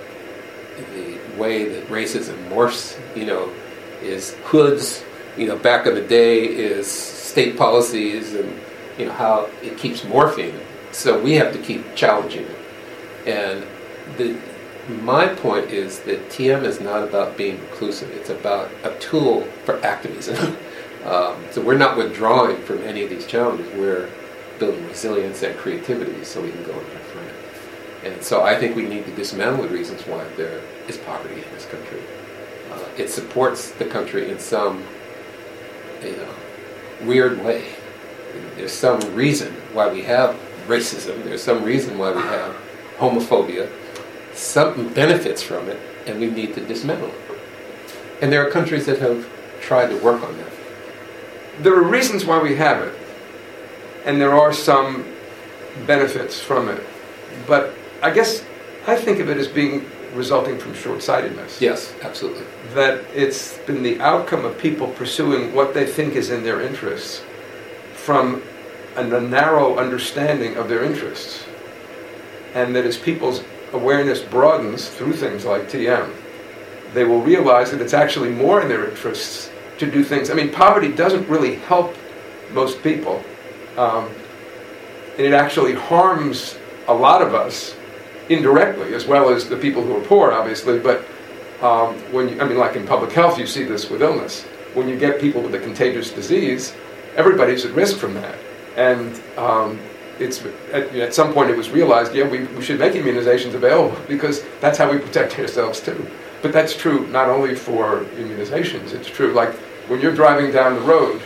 the way that racism morphs, you know, is hoods, you know, back in the day is state policies, and, you know, how it keeps morphing. So we have to keep challenging it. And the my point is that T M is not about being reclusive. It's about a tool for activism. um, so we're not withdrawing from any of these challenges. We're building resilience and creativity so we can go and confront it. And so I think we need to dismantle the reasons why there is poverty in this country. Uh, it supports the country in some, you know, weird way. There's some reason why we have racism. There's some reason why we have homophobia. Something benefits from it, and we need to dismantle it. And there are countries that have tried to work on that. There are reasons why we have it, and there are some benefits from it. But I guess I think of it as being resulting from short-sightedness. Yes, absolutely. That it's been the outcome of people pursuing what they think is in their interests from a narrow understanding of their interests. And that as people's awareness broadens through things like T M, they will realize that it's actually more in their interests to do things. I mean, poverty doesn't really help most people. Um, and it actually harms a lot of us indirectly, as well as the people who are poor, obviously. But um, when you, I mean, like in public health, you see this with illness. When you get people with a contagious disease, everybody's at risk from that. And um, it's at, at some point it was realized, yeah, we, we should make immunizations available because that's how we protect ourselves too. But that's true not only for immunizations. It's true, like when you're driving down the road,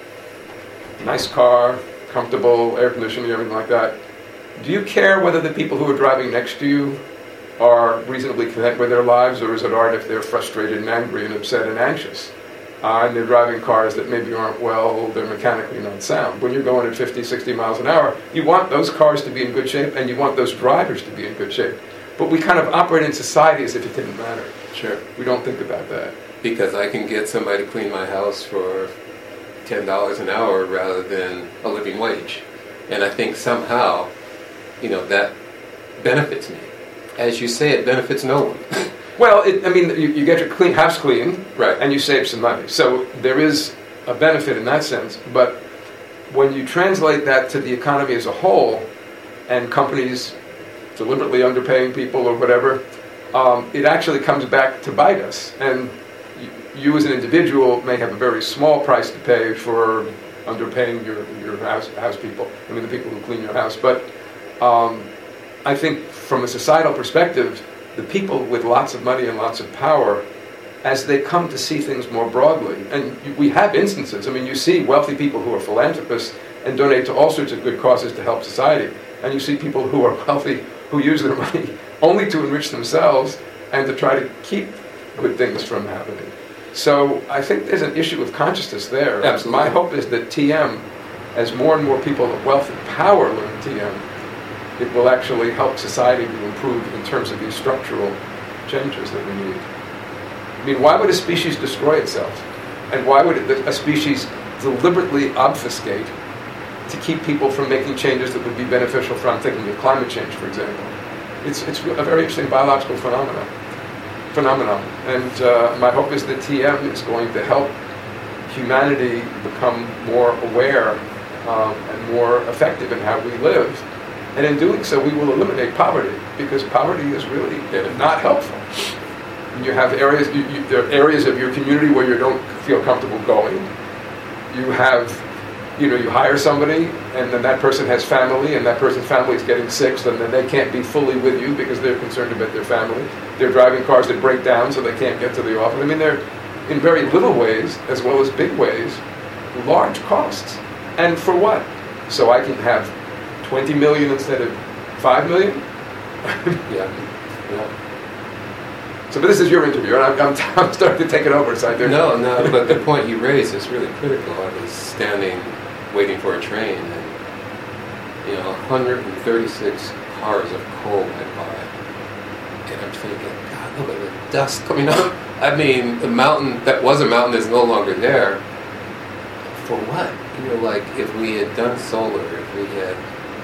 nice car, comfortable, air conditioning, everything like that. Do you care whether the people who are driving next to you are reasonably content with their lives, or is it art if they're frustrated and angry and upset and anxious? Uh, and they're driving cars that maybe aren't well, they're mechanically not sound. When you're going at fifty, sixty miles an hour, you want those cars to be in good shape and you want those drivers to be in good shape. But we kind of operate in society as if it didn't matter. Sure. We don't think about that. Because I can get somebody to clean my house for ten dollars an hour rather than a living wage. And I think somehow, you know, that benefits me. As you say, it benefits no one. Well, it, I mean, you, you get your clean house clean, right, and you save some money. So there is a benefit in that sense. But when you translate that to the economy as a whole, and companies deliberately underpaying people or whatever, um, it actually comes back to bite us. And you, you as an individual may have a very small price to pay for underpaying your, your house, house people, I mean the people who clean your house. But um, I think from a societal perspective, the people with lots of money and lots of power, as they come to see things more broadly, and we have instances, I mean, you see wealthy people who are philanthropists and donate to all sorts of good causes to help society, and you see people who are wealthy who use their money only to enrich themselves and to try to keep good things from happening. So I think there's an issue of consciousness there. Absolutely. My hope is that T M, as more and more people of wealth and power learn T M, it will actually help society to improve in terms of these structural changes that we need. I mean, why would a species destroy itself? And why would it, a species deliberately obfuscate to keep people from making changes that would be beneficial for, I'm thinking of climate change, for example? It's, it's a very interesting biological phenomenon. phenomenon. And uh, my hope is that T M is going to help humanity become more aware um, and more effective in how we live. And in doing so, we will eliminate poverty, because poverty is really not helpful. And you have areas, you, you, there are areas of your community where you don't feel comfortable going. You have, you know, you hire somebody, and then that person has family, and that person's family is getting sick, so then they can't be fully with you because they're concerned about their family. They're driving cars that break down, so they can't get to the office. I mean, they're, in very little ways, as well as big ways, large costs. And for what? So I can have twenty million instead of five million? Yeah. Yeah. So, but this is your interview, and I'm, I'm, I'm starting to take it over. So I do. No, no, but the point you raised is really critical. I was standing, waiting for a train, and, you know, one hundred thirty-six cars of coal went by. And I'm thinking, God, look at the dust coming up. I mean, the mountain that was a mountain is no longer there. For what? You know, like, if we had done solar, if we had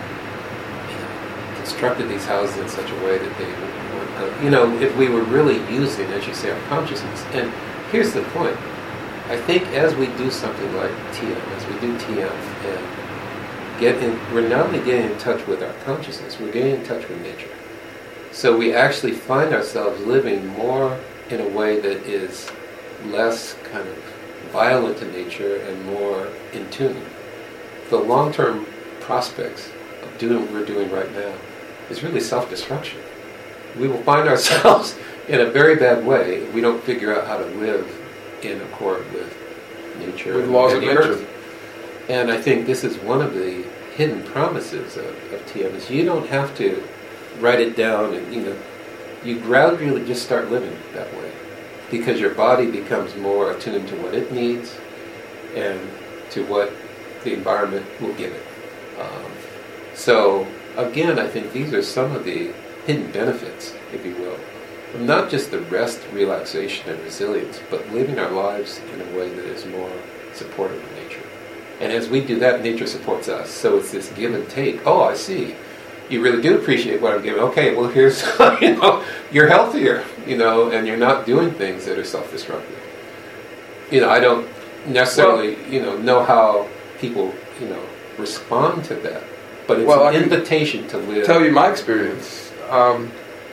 constructed these houses in such a way that they were, uh, you know, if we were really using, as you say, our consciousness. And here's the point. I think as we do something like T M, as we do T M, and get in, we're not only getting in touch with our consciousness, we're getting in touch with nature. So we actually find ourselves living more in a way that is less kind of violent to nature and more in tune. The long-term prospects of doing what we're doing right now is really self-destruction. We will find ourselves in a very bad way if we don't figure out how to live in accord with nature, with laws and of the nature. earth. And I think this is one of the hidden promises of, of T M, is you don't have to write it down, and you know, you gradually just start living that way, because your body becomes more attuned to what it needs and to what the environment will give it. Um, so again, I think these are some of the hidden benefits, if you will, of not just the rest, relaxation, and resilience, but living our lives in a way that is more supportive of nature. And as we do that, nature supports us. So it's this give and take. Oh, I see. You really do appreciate what I'm giving. Okay, well, here's, you know, you're healthier, you know, and you're not doing things that are self-destructive. You know, I don't necessarily, well, you know, know how people, you know, respond to that. But it's well, an invitation to live. Tell you my experience. Um,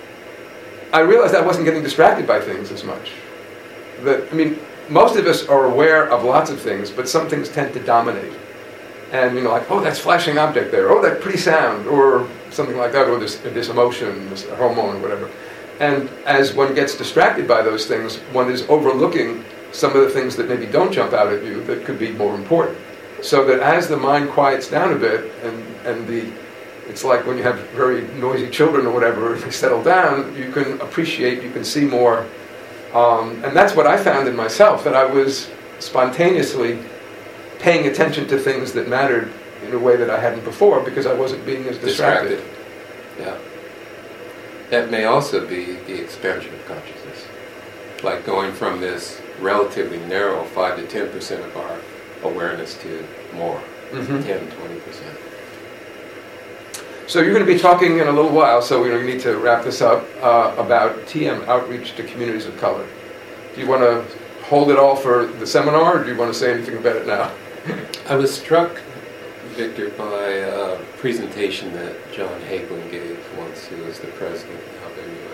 I realized I wasn't getting distracted by things as much. That, I mean, most of us are aware of lots of things, but some things tend to dominate. And, you know, like, oh, that's flashing object there. Oh, that pretty sound. Or something like that. Or this, this emotion, this hormone, or whatever. And as one gets distracted by those things, one is overlooking some of the things that maybe don't jump out at you that could be more important. So that as the mind quiets down a bit, and, and the it's like when you have very noisy children or whatever, if they settle down, you can appreciate, you can see more. Um, and that's what I found in myself, that I was spontaneously paying attention to things that mattered in a way that I hadn't before, because I wasn't being as distracted. distracted. Yeah. That may also be the expansion of consciousness. Like going from this relatively narrow five to ten percent of our awareness to more, mm-hmm. ten, twenty percent. So you're going to be talking in a little while, so we need to wrap this up, uh, about T M, Outreach to Communities of Color. Do you want to hold it all for the seminar, or do you want to say anything about it now? I was struck, Victor, by a presentation that John Hagelin gave once, who was the president of M U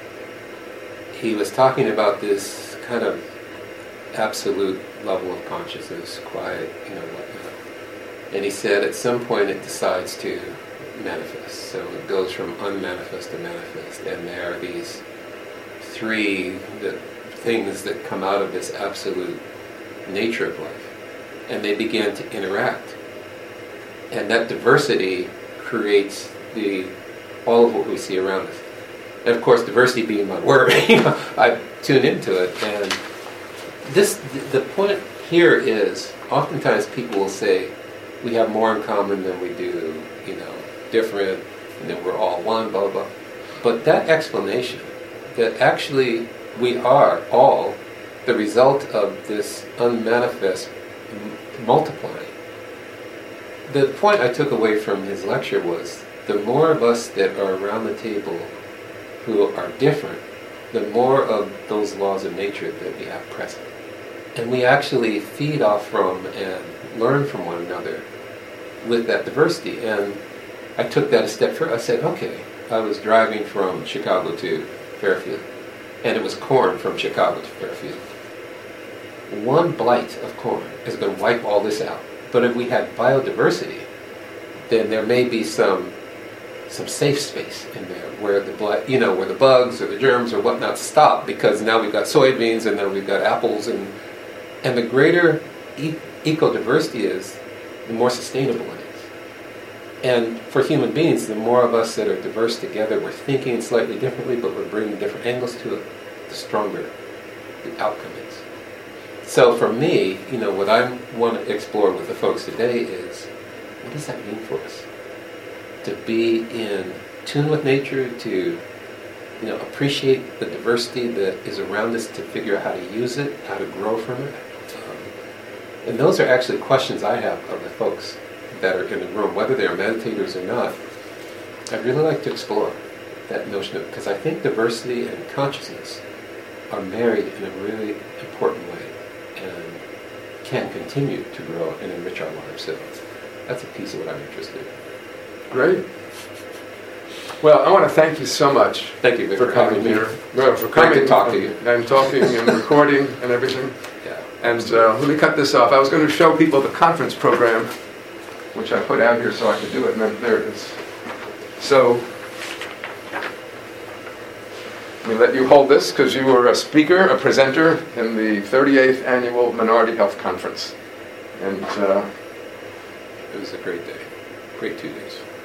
M. He was talking about this kind of absolute level of consciousness, quiet, you know, whatnot. And he said at some point it decides to manifest. So it goes from unmanifest to manifest. And there are these three the things that come out of this absolute nature of life. And they begin to interact. And that diversity creates the all of what we see around us. And of course, diversity being my word, you know, I tune into it. And this, the point here is, oftentimes people will say, we have more in common than we do, you know, different, and then we're all one, blah, blah, blah. But that explanation, that actually we are all the result of this unmanifest m- multiplying. The point I took away from his lecture was, the more of us that are around the table who are different, the more of those laws of nature that we have present. And we actually feed off from and learn from one another with that diversity. And I took that a step further. I said, okay, I was driving from Chicago to Fairfield, and it was corn from Chicago to Fairfield. One blight of corn is going to wipe all this out. But if we had biodiversity, then there may be some some safe space in there where the blight, you know, where the bugs or the germs or whatnot stop, because now we've got soybeans and then we've got apples, and and the greater e- eco-diversity is, the more sustainable it is. And for human beings, the more of us that are diverse together, we're thinking slightly differently, but we're bringing different angles to it, the stronger the outcome is. So for me, you know, what I want to explore with the folks today is, what does that mean for us? To be in tune with nature, to, you know, appreciate the diversity that is around us, to figure out how to use it, how to grow from it. Um, and those are actually questions I have of the folks that are in the room, whether they're meditators or not. I'd really like to explore that notion of, because I think diversity and consciousness are married in a really important way and can continue to grow and enrich our lives. So that's a piece of what I'm interested in. Great. Well, I want to thank you so much. Thank you for coming here. Well, for coming coming to talk to you and talking and recording and everything. Yeah. And uh, let me cut this off. I was going to show people the conference program, which I put out here so I could do it, and then there it is. So let me let you hold this, because you were a speaker, a presenter in the thirty-eighth Annual Minority Health Conference. And uh, it was a great day. Great two days.